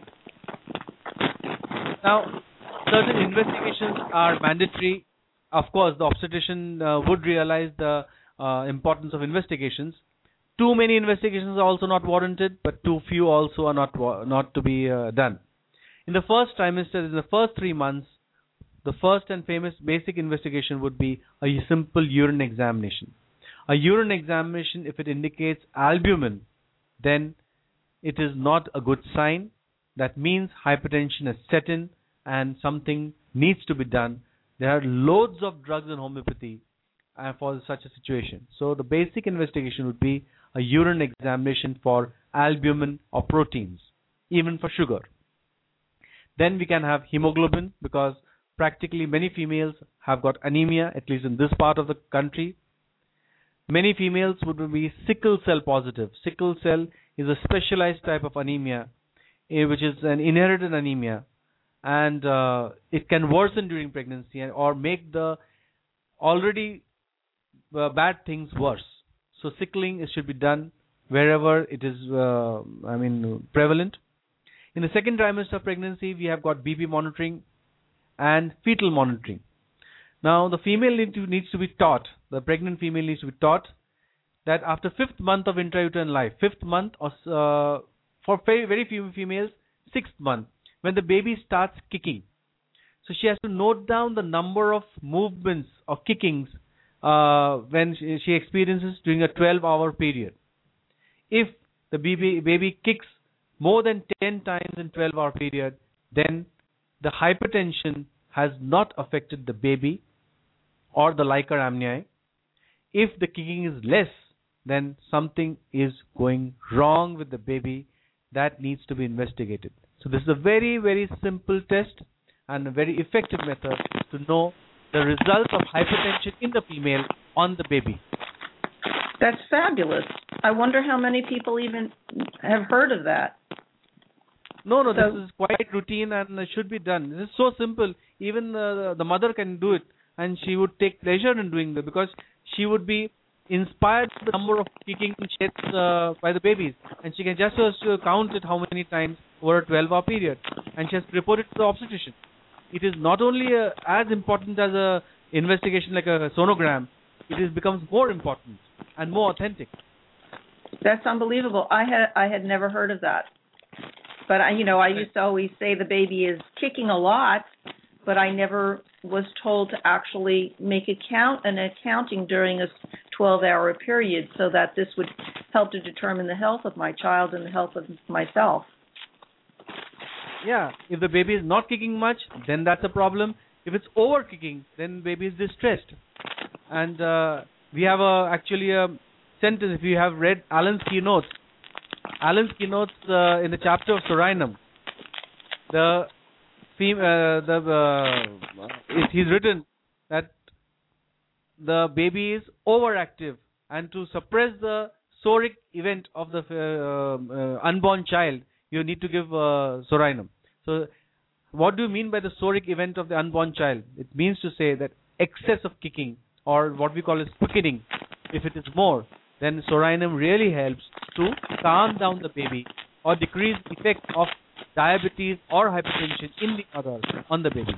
Now, certain investigations are mandatory. Of course, the obstetrician uh, would realize the uh, importance of investigations. Too many investigations are also not warranted, but too few also are not wa- not to be uh, done. In the first trimester, in the first three months, the first and famous basic investigation would be a simple urine examination. A urine examination, if it indicates albumin, then it is not a good sign. That means hypertension has set in and something needs to be done. There are loads of drugs in homeopathy uh, for such a situation. So the basic investigation would be a urine examination for albumin or proteins, even for sugar. Then we can have hemoglobin, because practically many females have got anemia, at least in this part of the country. Many females would be sickle cell positive. Sickle cell is a specialized type of anemia, eh, which is an inherited anemia, and uh, it can worsen during pregnancy and, or make the already uh, bad things worse. So sickling is, should be done wherever it is, uh, I mean, prevalent. In the second trimester of pregnancy, we have got B P monitoring and fetal monitoring. Now, the female need to, needs to be taught, the pregnant female needs to be taught that after fifth month of intrauterine life, fifth month, or uh, for very, very few females, sixth month, when the baby starts kicking. So she has to note down the number of movements or kickings uh, when she, she experiences during a twelve-hour period. If the baby, baby kicks more than ten times in twelve-hour period, then the hypertension has not affected the baby or the Leica amniae. If the kicking is less, then something is going wrong with the baby that needs to be investigated. So this is a very, very simple test and a very effective method to know the results of hypertension in the female on the baby. That's fabulous. I wonder how many people even have heard of that. No, no, So, this is quite routine and it should be done. This is so simple. Even uh, the mother can do it, and she would take pleasure in doing that because she would be inspired by the number of kicking sheds uh, by the babies, and she can just uh, count it how many times over a twelve-hour period, and she has to report it to the obstetrician. It is not only uh, as important as a investigation like a sonogram, it is becomes more important and more authentic. That's unbelievable. I had I had never heard of that. But, I, you know, I used to always say the baby is kicking a lot, but I never was told to actually make a count, an accounting during a twelve-hour period so that this would help to determine the health of my child and the health of myself. Yeah, if the baby is not kicking much, then that's a problem. If it's over kicking, then baby is distressed. And uh, we have a, actually a sentence, if you have read Allen's keynotes, Allen's keynotes uh, in the chapter of Sorinum, the fem- uh, the uh, it, he's written that the baby is overactive, and to suppress the soric event of the uh, uh, unborn child, you need to give uh, Sorinum. So, what do you mean by the soric event of the unborn child? It means to say that excess of kicking, or what we call as quickening, if it is more, then Sorinum really helps to calm down the baby or decrease the effect of diabetes or hypertension in the mother on the baby.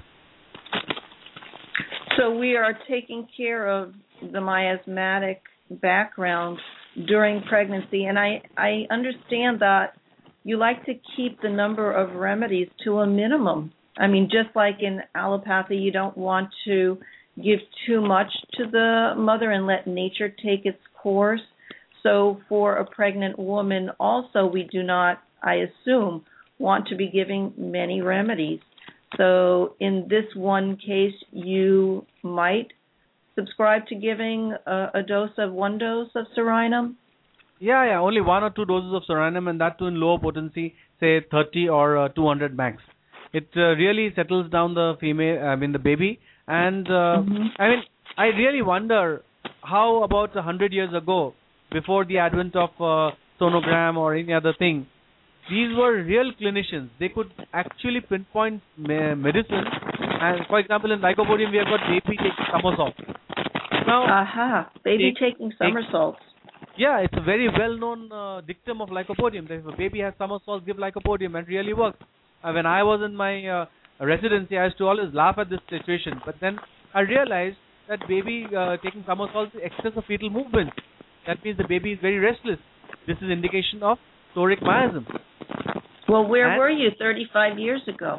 So we are taking care of the miasmatic background during pregnancy, and I, I understand that you like to keep the number of remedies to a minimum. I mean, just like in allopathy, you don't want to give too much to the mother and let nature take its course. So for a pregnant woman also, we do not, I assume, want to be giving many remedies. So in this one case, you might subscribe to giving a, a dose of one dose of Sorinum? Yeah, yeah, only one or two doses of Sorinum, and that too in low potency, say thirty or uh, two hundred max. It uh, really settles down the female, I mean the baby, and uh, mm-hmm. I mean, I really wonder how about a hundred years ago, before the advent of uh, sonogram or any other thing, these were real clinicians. They could actually pinpoint me- medicine. And for example, in Lycopodium, we have got baby taking somersaults. Now, aha, baby take, taking somersaults. Take, yeah, it's a very well-known uh, dictum of Lycopodium. That if a baby has somersaults, give Lycopodium, and it really works. Uh, when I was in my uh, residency, I used to always laugh at this situation. But then I realized that baby uh, taking somersaults is excess of fetal movement. That means the baby is very restless. This is indication of soric miasm. Well, where and were you thirty-five years ago?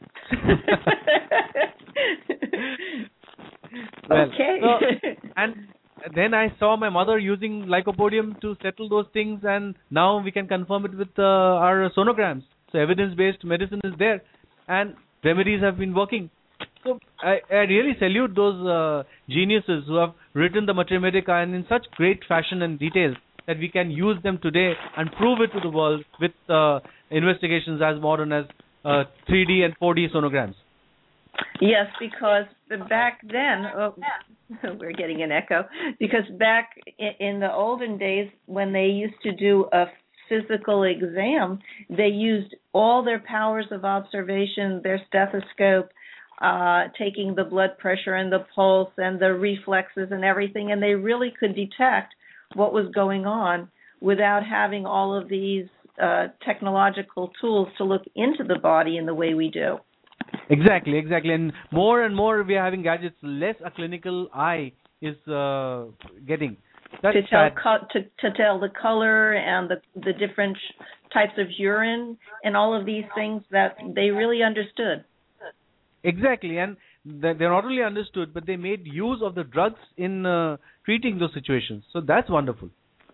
well, okay. So, and then I saw my mother using Lycopodium to settle those things, and now we can confirm it with uh, our sonograms. So evidence-based medicine is there, and remedies have been working. So I, I really salute those uh, geniuses who have written the Mathematica and in such great fashion and detail that we can use them today and prove it to the world with uh, investigations as modern as uh, three D and four D sonograms. Yes, because back then, oh, we're getting an echo, because back in the olden days when they used to do a physical exam, they used all their powers of observation, their stethoscope, uh, taking the blood pressure and the pulse and the reflexes and everything, and they really could detect what was going on without having all of these uh, technological tools to look into the body in the way we do. Exactly, exactly. And more and more we are having gadgets, less a clinical eye is uh, getting. That's to tell co- to, to tell the color and the the different types of urine and all of these things that they really understood. Exactly, and they not only understood, but they made use of the drugs in uh, treating those situations. So that's wonderful.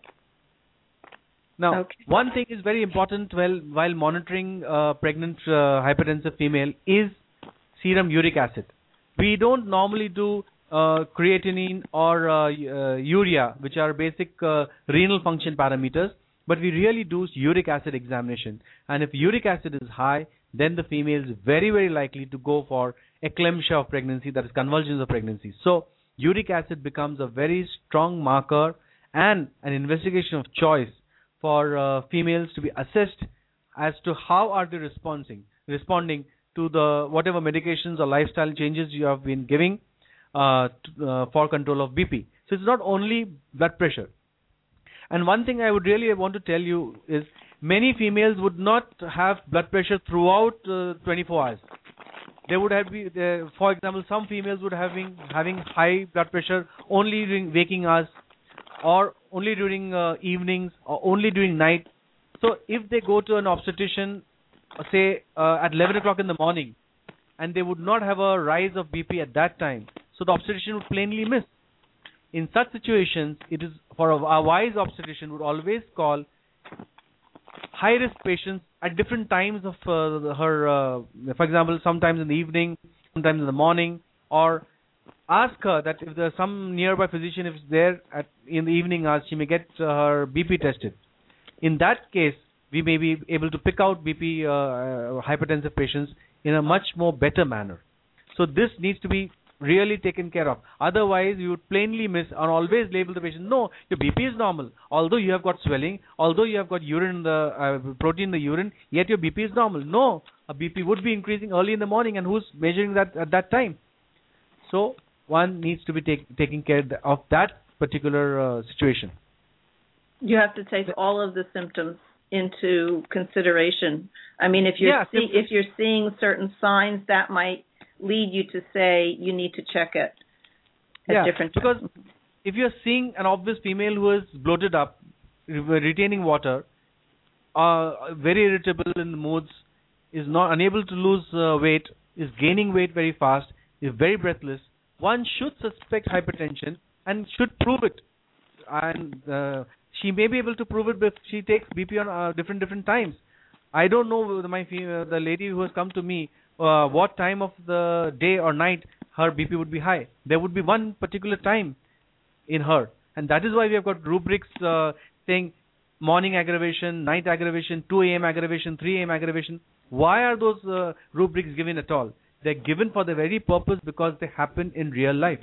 Now, okay. One thing is very important while while monitoring uh, pregnant uh, hypertensive female is serum uric acid. We don't normally do uh, creatinine or uh, uh, urea, which are basic uh, renal function parameters, but we really do uric acid examination. And if uric acid is high, then the female is very, very likely to go for eclampsia of pregnancy, that is convulsions of pregnancy. So uric acid becomes a very strong marker and an investigation of choice for uh, females to be assessed as to how are they responding, responding to the whatever medications or lifestyle changes you have been giving uh, to, uh, for control of B P. So it's not only blood pressure. And one thing I would really want to tell you is many females would not have blood pressure throughout uh, twenty-four hours. They would have, be, uh, for example, some females would have been having high blood pressure only during waking hours, or only during uh, evenings, or only during night. So if they go to an obstetrician, uh, say uh, at eleven o'clock in the morning, and they would not have a rise of B P at that time, so the obstetrician would plainly miss. In such situations, it is for a, a wise obstetrician would always call high-risk patients at different times of uh, her, uh, for example, sometimes in the evening, sometimes in the morning, or ask her that if there's some nearby physician if it's there at, in the evening hours, she may get uh, her B P tested. In that case, we may be able to pick out B P uh, uh, hypertensive patients in a much more better manner. So this needs to be really taken care of. Otherwise, you would plainly miss and always label the patient, no, your B P is normal. Although you have got swelling, although you have got urine in the uh, protein in the urine, yet your B P is normal. No, a B P would be increasing early in the morning, and who's measuring that at that time? So one needs to be take, taking care of that particular uh, situation. You have to take all of the symptoms into consideration. I mean, if you're yeah, see, if you're seeing certain signs, that might lead you to say you need to check it at yeah, different because times. if you're seeing an obvious female who is bloated up, re- retaining water, uh, very irritable in the moods, is not unable to lose uh, weight, is gaining weight very fast, is very breathless, one should suspect hypertension and should prove it. And uh, she may be able to prove it if she takes B P on uh, different different times. I don't know my female, the lady who has come to me, uh, what time of the day or night her B P would be high. There would be one particular time in her, and that is why we have got rubrics uh, saying morning aggravation, night aggravation, two a.m. aggravation, three a.m. aggravation. Why are those uh, rubrics given at all? They're given for the very purpose because they happen in real life.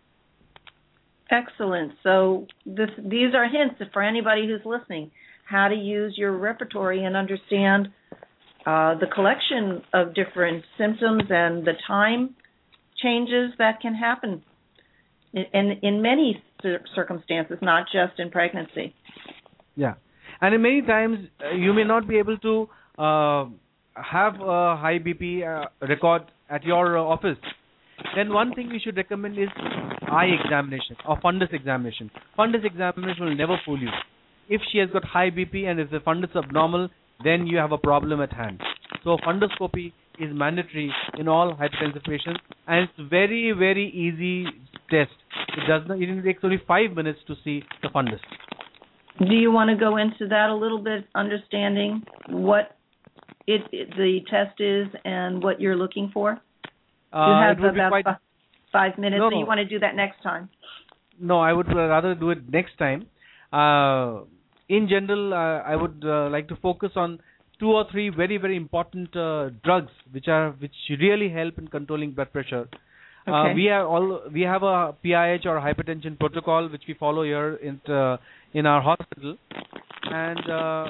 Excellent. So this, these are hints for anybody who's listening, how to use your repertory and understand uh, the collection of different symptoms and the time changes that can happen in, in, in many circumstances, not just in pregnancy. Yeah. And in many times, uh, you may not be able to uh, have a high B P uh, record at your uh, office. Then one thing we should recommend is eye examination or fundus examination. Fundus examination will never fool you. If she has got high B P and if the fundus is abnormal, then you have a problem at hand. So funduscopy is mandatory in all hypertensive patients, and it's very, very easy test. It does not. It takes only five minutes to see the fundus. Do you want to go into that a little bit, understanding what it, it the test is and what you're looking for? You Uh, have it would be about quite, f- five minutes, No, so you no. want to do that next time. No, I would rather do it next time. Uh, in general, uh, I would uh, like to focus on two or three very, very important uh, drugs which are which really help in controlling blood pressure. Uh, Okay. we have all we have a P I H or hypertension protocol which we follow here in uh, in our hospital, and uh,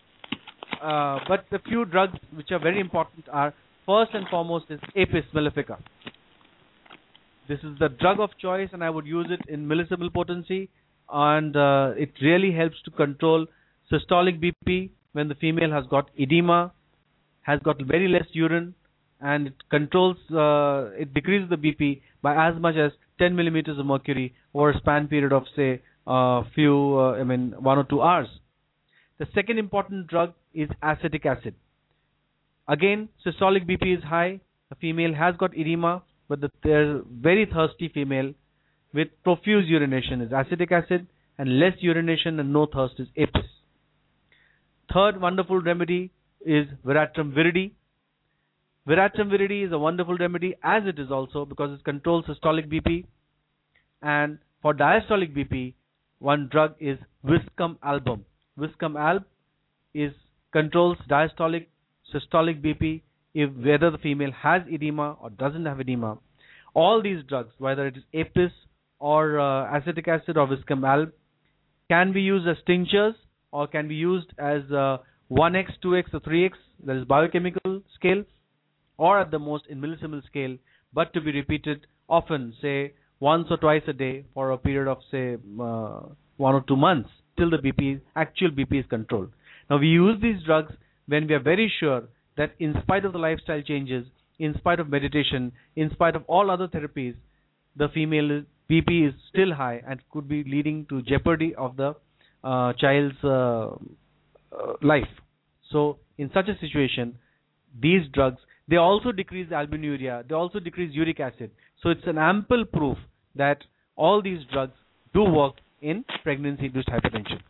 uh, but the few drugs which are very important are, first and foremost, is Apis mellifica. This is the drug of choice, and I would use it in millisieverts potency, and uh, it really helps to control systolic B P when the female has got edema, has got very less urine, and it controls, uh, it decreases the B P by as much as ten millimeters of mercury over a span period of, say, a few, uh, I mean, one or two hours. The second important drug is acetic acid. Again, systolic B P is high. The female has got edema, but the they're very thirsty female with profuse urination is acetic acid, and less urination and no thirst is Apis. Third wonderful remedy is Veratrum viridi. Veratrum viridi is a wonderful remedy, as it is also because it controls systolic B P. And for diastolic B P, one drug is Viscum album. Viscum alb is controls diastolic, systolic B P, if whether the female has edema or doesn't have edema. All these drugs, whether it is Apis or uh, acetic acid or Viscum alb, can be used as tinctures or can be used as uh, one x, two x, or three x, that is biochemical scale, or at the most in millisievert scale, but to be repeated often, say once or twice a day for a period of, say, uh, one or two months till the B P, actual B P is controlled. Now, we use these drugs when we are very sure that in spite of the lifestyle changes, in spite of meditation, in spite of all other therapies, the female B P is still high and could be leading to jeopardy of the uh, child's uh, uh, life. So, in such a situation, these drugs, they also decrease albuminuria, they also decrease uric acid. So, it's an ample proof that all these drugs do work in pregnancy-induced hypertension.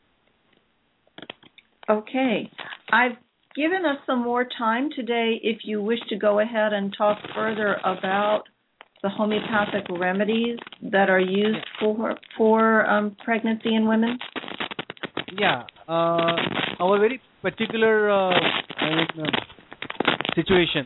Okay. I've given us some more time today if you wish to go ahead and talk further about the homeopathic remedies that are used for for um, pregnancy in women. Yeah, uh, our very particular uh, I mean, uh, situation,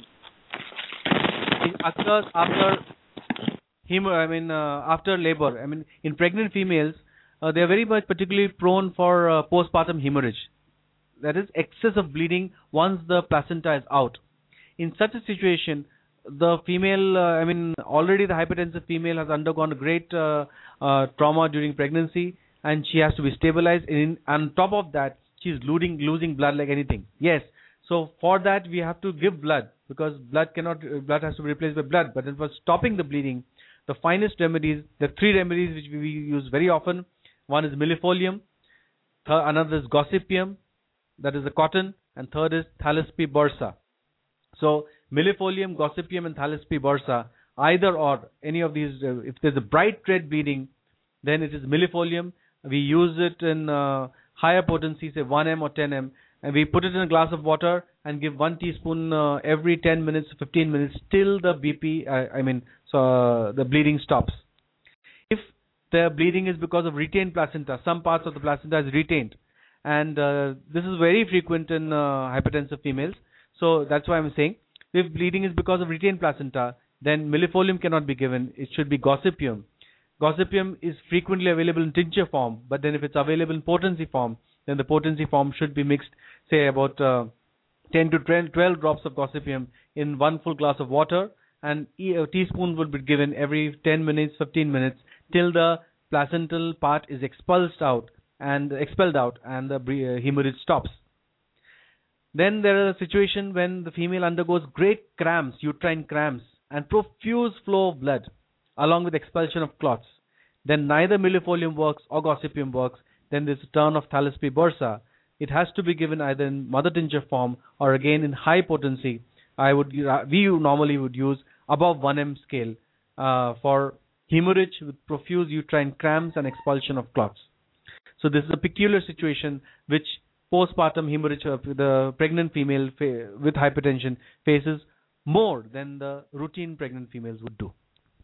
it occurs after hemo, I mean, uh, after labor. I mean, in pregnant females, uh, they are very much particularly prone for uh, postpartum hemorrhage. That is, excess of bleeding once the placenta is out. In such a situation, the female, uh, I mean, already the hypertensive female has undergone a great uh, uh, trauma during pregnancy, and she has to be stabilized. And on top of that, she's losing losing blood like anything. Yes. So for that, we have to give blood, because blood cannot uh, blood has to be replaced by blood. But for stopping the bleeding, the finest remedies, the three remedies which we use very often. One is millefolium, th- another is gossypium, that is the cotton, and third is Thalaspi bursa. So millefolium, gossypium, and Thalaspi bursa, either or any of these. Uh, if there's a bright red bleeding, then it is millefolium. We use it in uh, higher potency, say one millimeter or ten millimeter, and we put it in a glass of water and give one teaspoon uh, every ten minutes, fifteen minutes, till the B P, uh, I mean, so uh, the bleeding stops. If the bleeding is because of retained placenta, some parts of the placenta is retained, and uh, this is very frequent in uh, hypertensive females. So that's why I'm saying, if bleeding is because of retained placenta, then millefolium cannot be given. It should be gossypium. Gossypium is frequently available in tincture form, but then if it's available in potency form, then the potency form should be mixed, say about uh, ten to twelve drops of gossypium in one full glass of water, and a teaspoon would be given every ten minutes, fifteen minutes, till the placental part is expelled out and expelled out and the uh, hemorrhage stops. Then there is a situation when the female undergoes great cramps, uterine cramps, and profuse flow of blood, along with expulsion of clots. Then neither millefolium works or gossypium works. Then there's a turn of Thalaspi bursa. It has to be given either in mother tincture form or again in high potency. I would we normally would use above one millimeter scale uh, for hemorrhage with profuse uterine cramps and expulsion of clots. So this is a peculiar situation which postpartum hemorrhage of the pregnant female fa- with hypertension faces more than the routine pregnant females would do.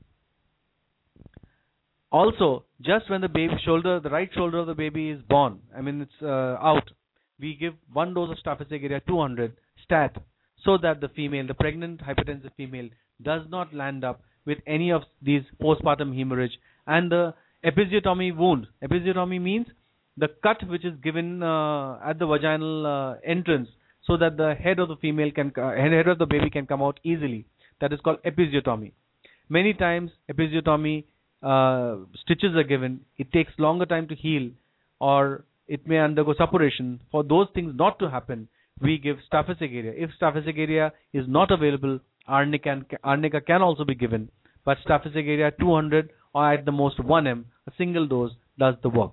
Also, just when the baby shoulder, the right shoulder of the baby is born, I mean it's uh, out, we give one dose of Staphylococcus aureus two hundred stat, so that the female, the pregnant hypertensive female, does not land up with any of these postpartum hemorrhage and the episiotomy wound. Episiotomy means the cut which is given uh, at the vaginal uh, entrance, so that the head of the female can, uh, head of the baby can come out easily. That is called episiotomy. Many times episiotomy uh, stitches are given. It takes longer time to heal, or it may undergo suppuration. For those things not to happen, we give Staphylococcus aureus. If Staphylococcus aureus is not available, arnica can, arnica can also be given. But Staphylococcus aureus two hundred or at the most one millimeter, a single dose, does the work.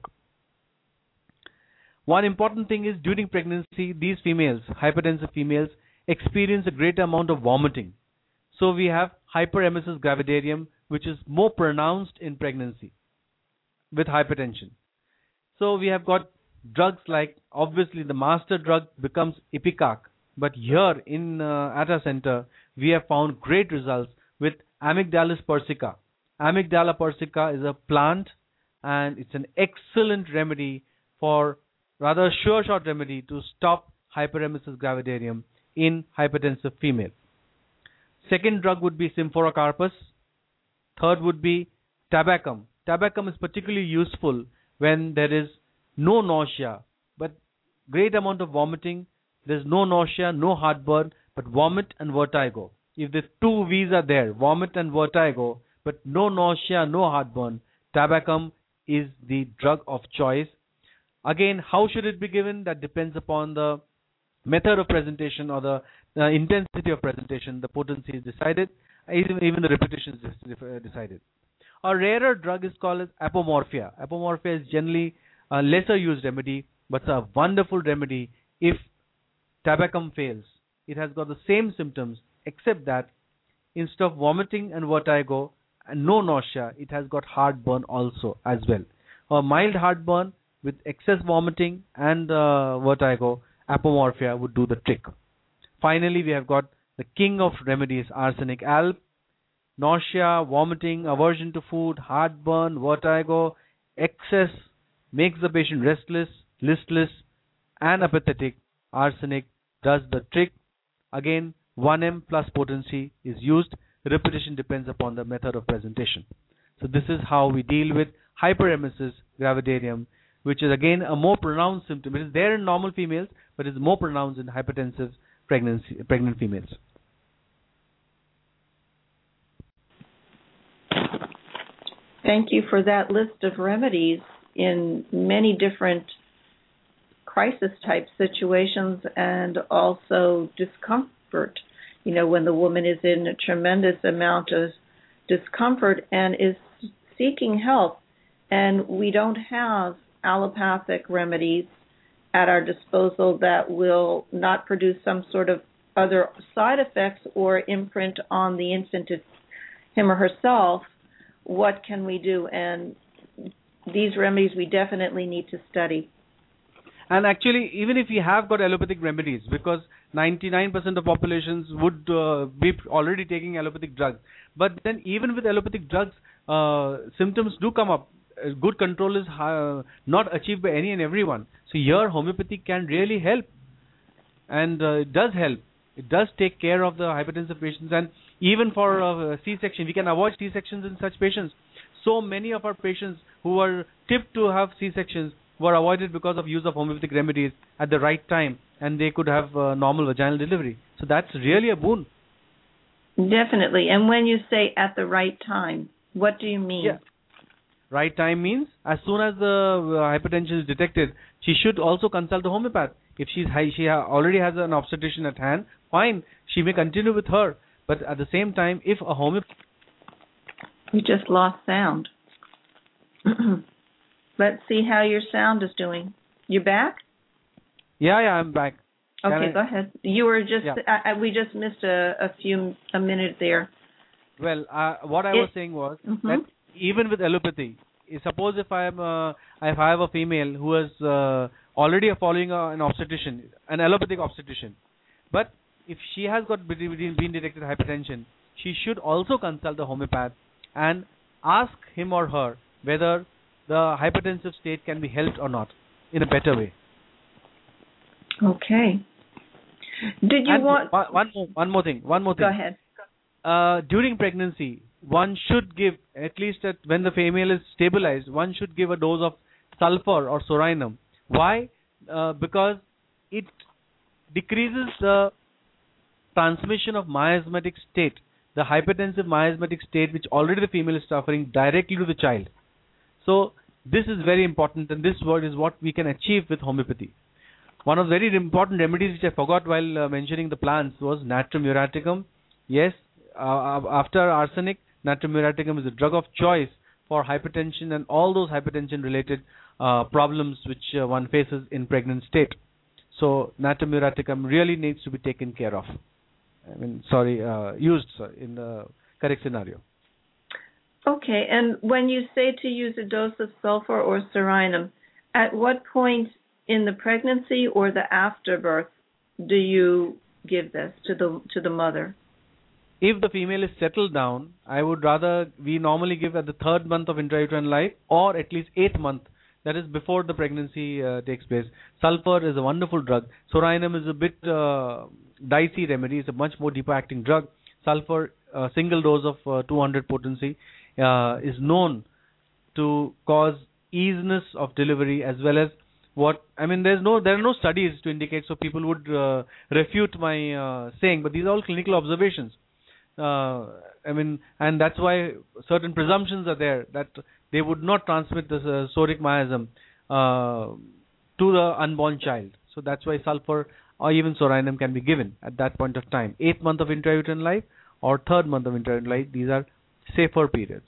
One important thing is during pregnancy, these females, hypertensive females, experience a great amount of vomiting. So we have hyperemesis gravidarum, which is more pronounced in pregnancy with hypertension. So we have got drugs like, obviously the master drug becomes Ipecac, but here in uh, at our center, we have found great results with Amygdalus persica. Amygdala persica is a plant, and it's an excellent remedy for, rather sure shot remedy to stop hyperemesis gravidarum in hypertensive female. Second drug would be Symphorocarpus. Third would be Tabacum. Tabacum is particularly useful when there is no nausea, but great amount of vomiting. There's no nausea, no heartburn, but vomit and vertigo. If the two V's are there, vomit and vertigo, but no nausea, no heartburn, Tabacum is the drug of choice. Again, how should it be given? That depends upon the method of presentation or the uh, intensity of presentation. The potency is decided. Even, even the repetition is decided. A rarer drug is called as apomorphia. Apomorphia is generally a lesser used remedy, but it's a wonderful remedy if Tabacum fails. It has got the same symptoms, except that instead of vomiting and vertigo and no nausea, it has got heartburn also as well. A mild heartburn with excess vomiting and uh, vertigo, apomorphia would do the trick. Finally, we have got the king of remedies, arsenic alb. Nausea, vomiting, aversion to food, heartburn, vertigo, excess makes the patient restless, listless, and apathetic. arsenic does the trick. Again, one M plus potency is used. Repetition depends upon the method of presentation. So this is how we deal with hyperemesis gravidarum, which is again a more pronounced symptom. It is there in normal females, but it is more pronounced in hypertensive pregnancy, pregnant females. Thank you for that list of remedies in many different crisis type situations and also discomfort. You know, when the woman is in a tremendous amount of discomfort and is seeking help, and we don't have allopathic remedies at our disposal that will not produce some sort of other side effects or imprint on the infant, him or herself, what can we do? And these remedies we definitely need to study. And actually, even if we have got allopathic remedies, because ninety-nine percent of populations would uh, be already taking allopathic drugs, but then even with allopathic drugs, uh, symptoms do come up. Uh, good control is uh, not achieved by any and everyone. So here, homeopathy can really help, and uh, it does help. It does take care of the hypertensive patients, and even for uh, C-section, we can avoid C-sections in such patients. So many of our patients who were tipped to have C-sections were avoided because of use of homeopathic remedies at the right time, and they could have uh, normal vaginal delivery. So that's really a boon. Definitely. And when you say at the right time, what do you mean? Yeah. Right time means as soon as the uh, hypertension is detected, she should also consult the homeopath. If she's high, she ha- already has an obstetrician at hand, fine, she may continue with her. But at the same time, if a homeopath... You just lost sound. Let's see how your sound is doing. You back? Yeah, yeah, I'm back. Okay, I... go ahead. You were just, yeah. I, I, we just missed a, a few, a minute there. Well, uh, what I it, was saying was mm-hmm. that even with allopathy, suppose if I am, uh, if I have a female who is uh, already following a, an obstetrician, an allopathic obstetrician, but if she has got been, been detected hypertension, she should also consult the homeopath and ask him or her whether the hypertensive state can be helped or not in a better way. Okay. Did you and want... One, one, more, one more thing. One more thing. Go ahead. Uh, during pregnancy, one should give, at least at, when the female is stabilized, one should give a dose of sulfur or sorinum. Why? Uh, because it decreases the transmission of miasmatic state, the hypertensive miasmatic state which already the female is suffering, directly to the child. So this is very important, and this word is what we can achieve with homeopathy. One of the very important remedies which I forgot while uh, mentioning the plants was Natrum muraticum. Yes, uh, after arsenic, Natrum muraticum is a drug of choice for hypertension and all those hypertension-related uh, problems which uh, one faces in pregnant state. So Natrum muraticum really needs to be taken care of. I mean, sorry, uh, used sorry, in the correct scenario. Okay, and when you say to use a dose of sulfur or sorinum, at what point in the pregnancy or the afterbirth do you give this to the to the mother? If the female is settled down, I would rather, we normally give at the third month of intrauterine life or at least eighth month, that is before the pregnancy uh, takes place. Sulfur is a wonderful drug. Sorinum is a bit uh, dicey remedy. It's a much more deeper acting drug. Sulfur, a uh, single dose of uh, two hundred potency, uh, is known to cause easiness of delivery as well as what, I mean, there's no, there are no studies to indicate, so people would uh, refute my uh, saying, but these are all clinical observations. Uh, I mean, and that's why certain presumptions are there that they would not transmit this uh, soric miasm uh, to the unborn child. So that's why sulfur or even sorinum can be given at that point of time. Eighth month of intrauterine life or third month of intrauterine life, these are safer periods.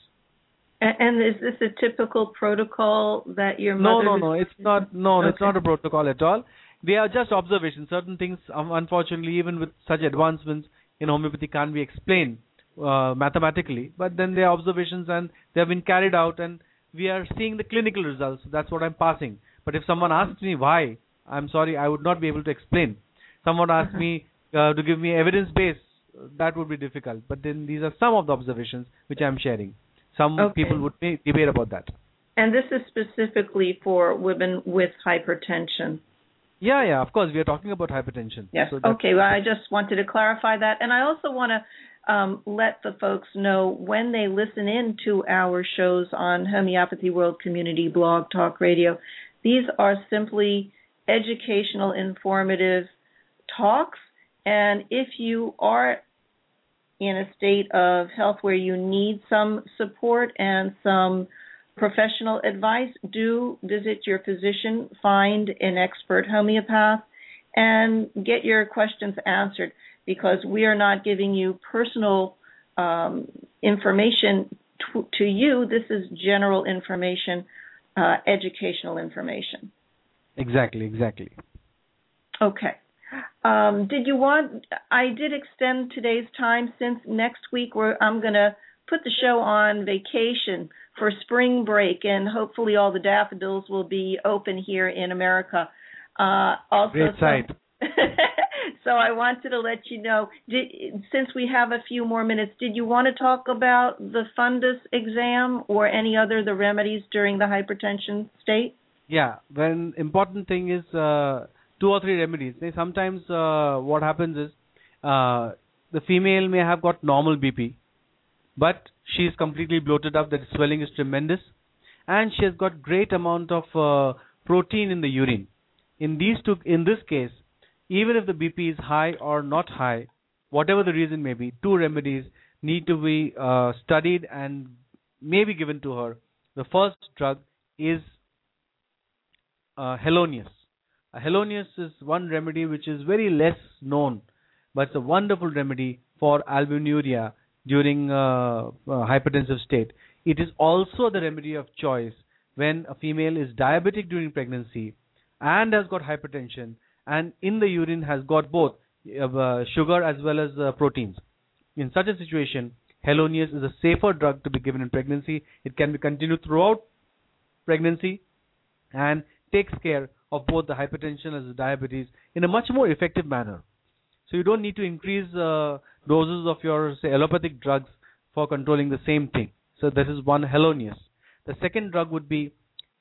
And is this a typical protocol that your mother... No, no, no, it's not, no, okay. It's not a protocol at all. They are just observations. Certain things, um, unfortunately, even with such advancements in homeopathy, can't be explained uh, mathematically. But then they are observations and they have been carried out and we are seeing the clinical results. That's what I'm passing. But if someone asks me why, I'm sorry, I would not be able to explain. Someone asks uh-huh. me uh, to give me evidence base, that would be difficult. But then these are some of the observations which I'm sharing. Some okay. people would debate about that. And this is specifically for women with hypertension? Yeah, yeah, of course. We are talking about hypertension. Yes. So okay. Well, I just wanted to clarify that. And I also want to um, let the folks know when they listen in to our shows on Homeopathy World Community Blog Talk Radio, these are simply educational, informative talks. And if you are in a state of health where you need some support and some professional advice, do visit your physician, find an expert homeopath, and get your questions answered, because we are not giving you personal um, information to, to you. This is general information, uh, educational information. Exactly, exactly. Okay. Um, did you want, I did extend today's time since next week where I'm going to put the show on vacation for spring break, and hopefully all the daffodils will be open here in America. Uh, also, Great sight. So, so I wanted to let you know, did, since we have a few more minutes, did you want to talk about the fundus exam or any other the remedies during the hypertension state? Yeah, when important thing is uh, two or three remedies. Sometimes uh, what happens is uh, the female may have got normal B P, but she is completely bloated up, that swelling is tremendous, and she has got great amount of uh, protein in the urine. In these two, in this case, even if the B P is high or not high, whatever the reason may be, two remedies need to be uh, studied and may be given to her. The first drug is uh, Helonius. Uh, Helonius is one remedy which is very less known, but it's a wonderful remedy for albuminuria during uh, uh, hypertensive state. It is also the remedy of choice when a female is diabetic during pregnancy and has got hypertension, and in the urine has got both uh, sugar as well as uh, proteins. In such a situation, Helonius is a safer drug to be given in pregnancy. It can be continued throughout pregnancy and takes care of both the hypertension as well as diabetes in a much more effective manner. So you don't need to increase uh, doses of your, say, allopathic drugs for controlling the same thing. So that is one, Helonius. The second drug would be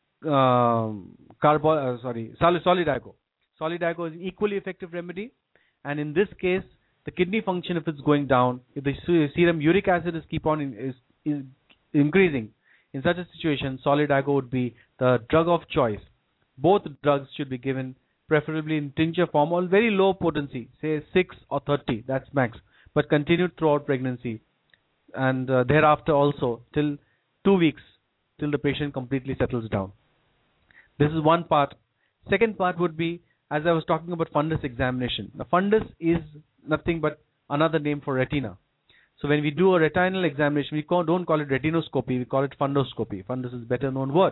um, carbo, uh, sorry, sol- Solidago. Solidago is an equally effective remedy, and in this case, the kidney function, if it's going down, if the serum uric acid is keep on in, is, is increasing, in such a situation, Solidago would be the drug of choice. Both drugs should be given preferably in tincture form or very low potency, say six or thirty, that's max, but continued throughout pregnancy, and uh, thereafter also till two weeks, till the patient completely settles down. This is one part. Second part would be, as I was talking about fundus examination. The fundus is nothing but another name for retina. So when we do a retinal examination, we call, don't call it retinoscopy, we call it fundoscopy. Fundus is a better known word.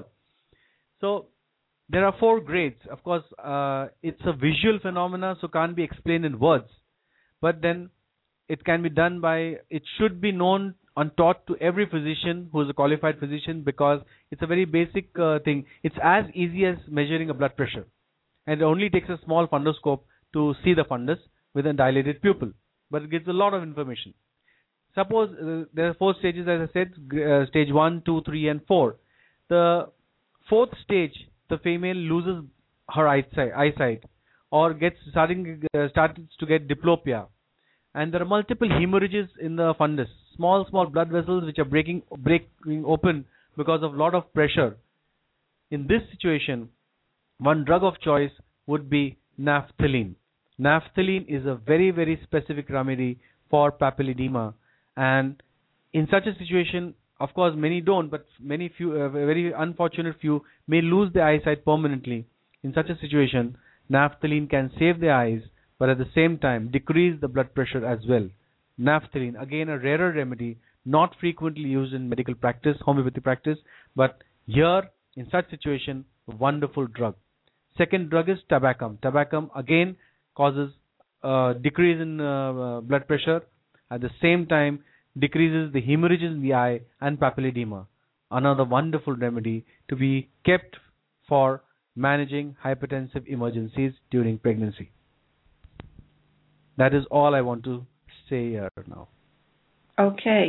So there are four grades. Of course, uh, it's a visual phenomena, so can't be explained in words. But then it can be done by, it should be known and taught to every physician who is a qualified physician, because it's a very basic uh, thing. It's as easy as measuring a blood pressure. And it only takes a small fundoscope to see the fundus with a dilated pupil. But it gives a lot of information. Suppose uh, there are four stages, as I said, uh, stage one, two, three, and four. The fourth stage, the female loses her eyesight, eyesight or gets starting uh, starts to get diplopia, and there are multiple hemorrhages in the fundus, small small blood vessels which are breaking breaking open because of lot of pressure. In this situation, one drug of choice would be naphthalene. Naphthalene is a very very specific remedy for papilledema, and in such a situation, of course, many don't, but many few, uh, very unfortunate few, may lose their eyesight permanently. In such a situation, naphthalene can save their eyes, but at the same time decrease the blood pressure as well. Naphthalene, again a rarer remedy, not frequently used in medical practice, homeopathy practice, but here, in such situation, a wonderful drug. Second drug is tabacum. Tabacum, again, causes uh, decrease in uh, uh, blood pressure. At the same time, decreases the hemorrhages in the eye and papilledema. Another wonderful remedy to be kept for managing hypertensive emergencies during pregnancy. That is all I want to say here now. Okay.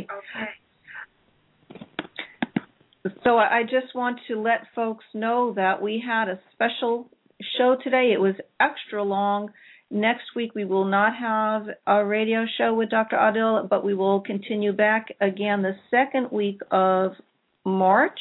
So I just want to let folks know that we had a special show today. It was extra long. Next week we will not have a radio show with Doctor Adil, but we will continue back again the second week of March.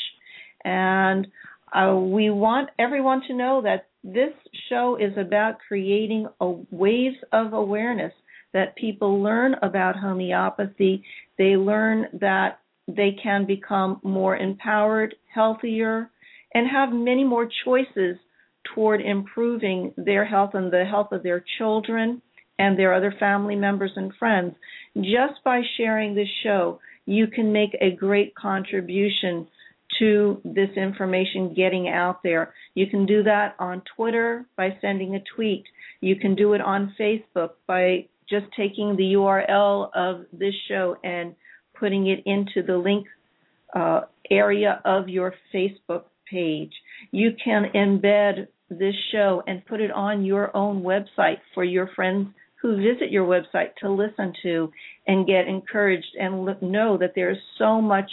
And uh, we want everyone to know that this show is about creating a waves of awareness, that people learn about homeopathy. They learn that they can become more empowered, healthier, and have many more choices toward improving their health and the health of their children and their other family members and friends. Just by sharing this show, you can make a great contribution to this information getting out there. You can do that on Twitter by sending a tweet. You can do it on Facebook by just taking the U R L of this show and putting it into the link uh, area of your Facebook page. You can embed this show and put it on your own website for your friends who visit your website to listen to and get encouraged and know that there's so much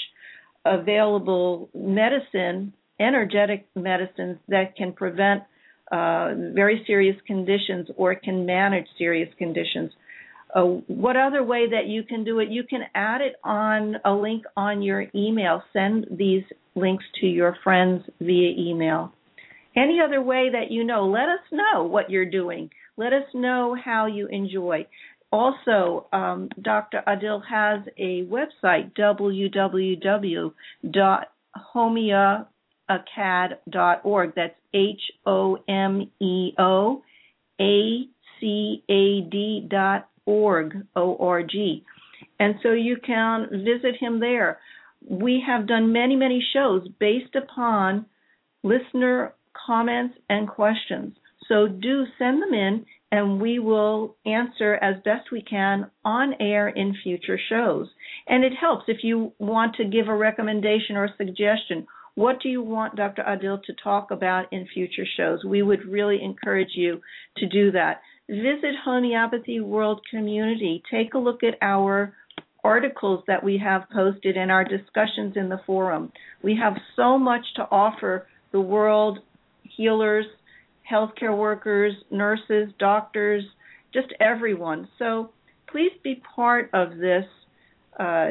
available medicine, energetic medicines that can prevent uh, very serious conditions or can manage serious conditions. Uh, what other way that you can do it? You can add it on a link on your email. Send these links to your friends via email. Any other way that you know, let us know what you're doing. Let us know how you enjoy. Also, um, Doctor Adil has a website, w w w dot homea acad dot org. That's H O M E O A C A D dot org, O R G. And so you can visit him there. We have done many, many shows based upon listener comments and questions. So do send them in, and we will answer as best we can on air in future shows. And it helps if you want to give a recommendation or suggestion. What do you want Doctor Adil to talk about in future shows? We would really encourage you to do that. Visit Homeopathy World Community. Take a look at our articles that we have posted and our discussions in the forum. We have so much to offer the world, healers, healthcare workers, nurses, doctors, just everyone. So please be part of this uh,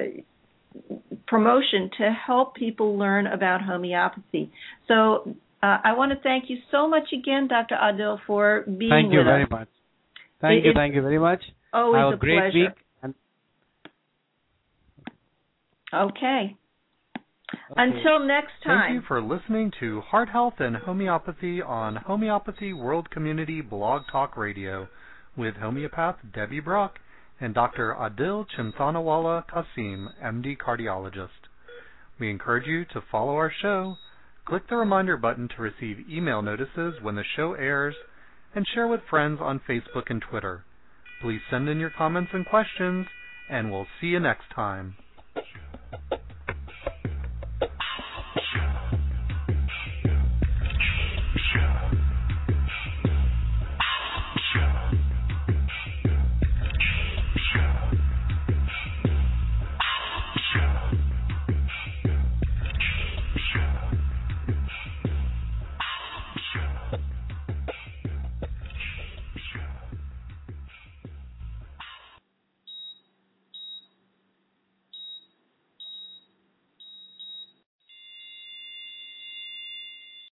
promotion to help people learn about homeopathy. So uh, I want to thank you so much again, Doctor Adil, for being with us. Thank you very much. Thank it, you, thank you very much. Always Have a, a great pleasure. week. And okay. Okay. Until next time. Thank you for listening to Heart Health and Homeopathy on Homeopathy World Community Blog Talk Radio with homeopath Debbie Brock and Doctor Adil Chinthanawala Kasim, M D Cardiologist. We encourage you to follow our show, click the reminder button to receive email notices when the show airs, and share with friends on Facebook and Twitter. Please send in your comments and questions, and we'll see you next time.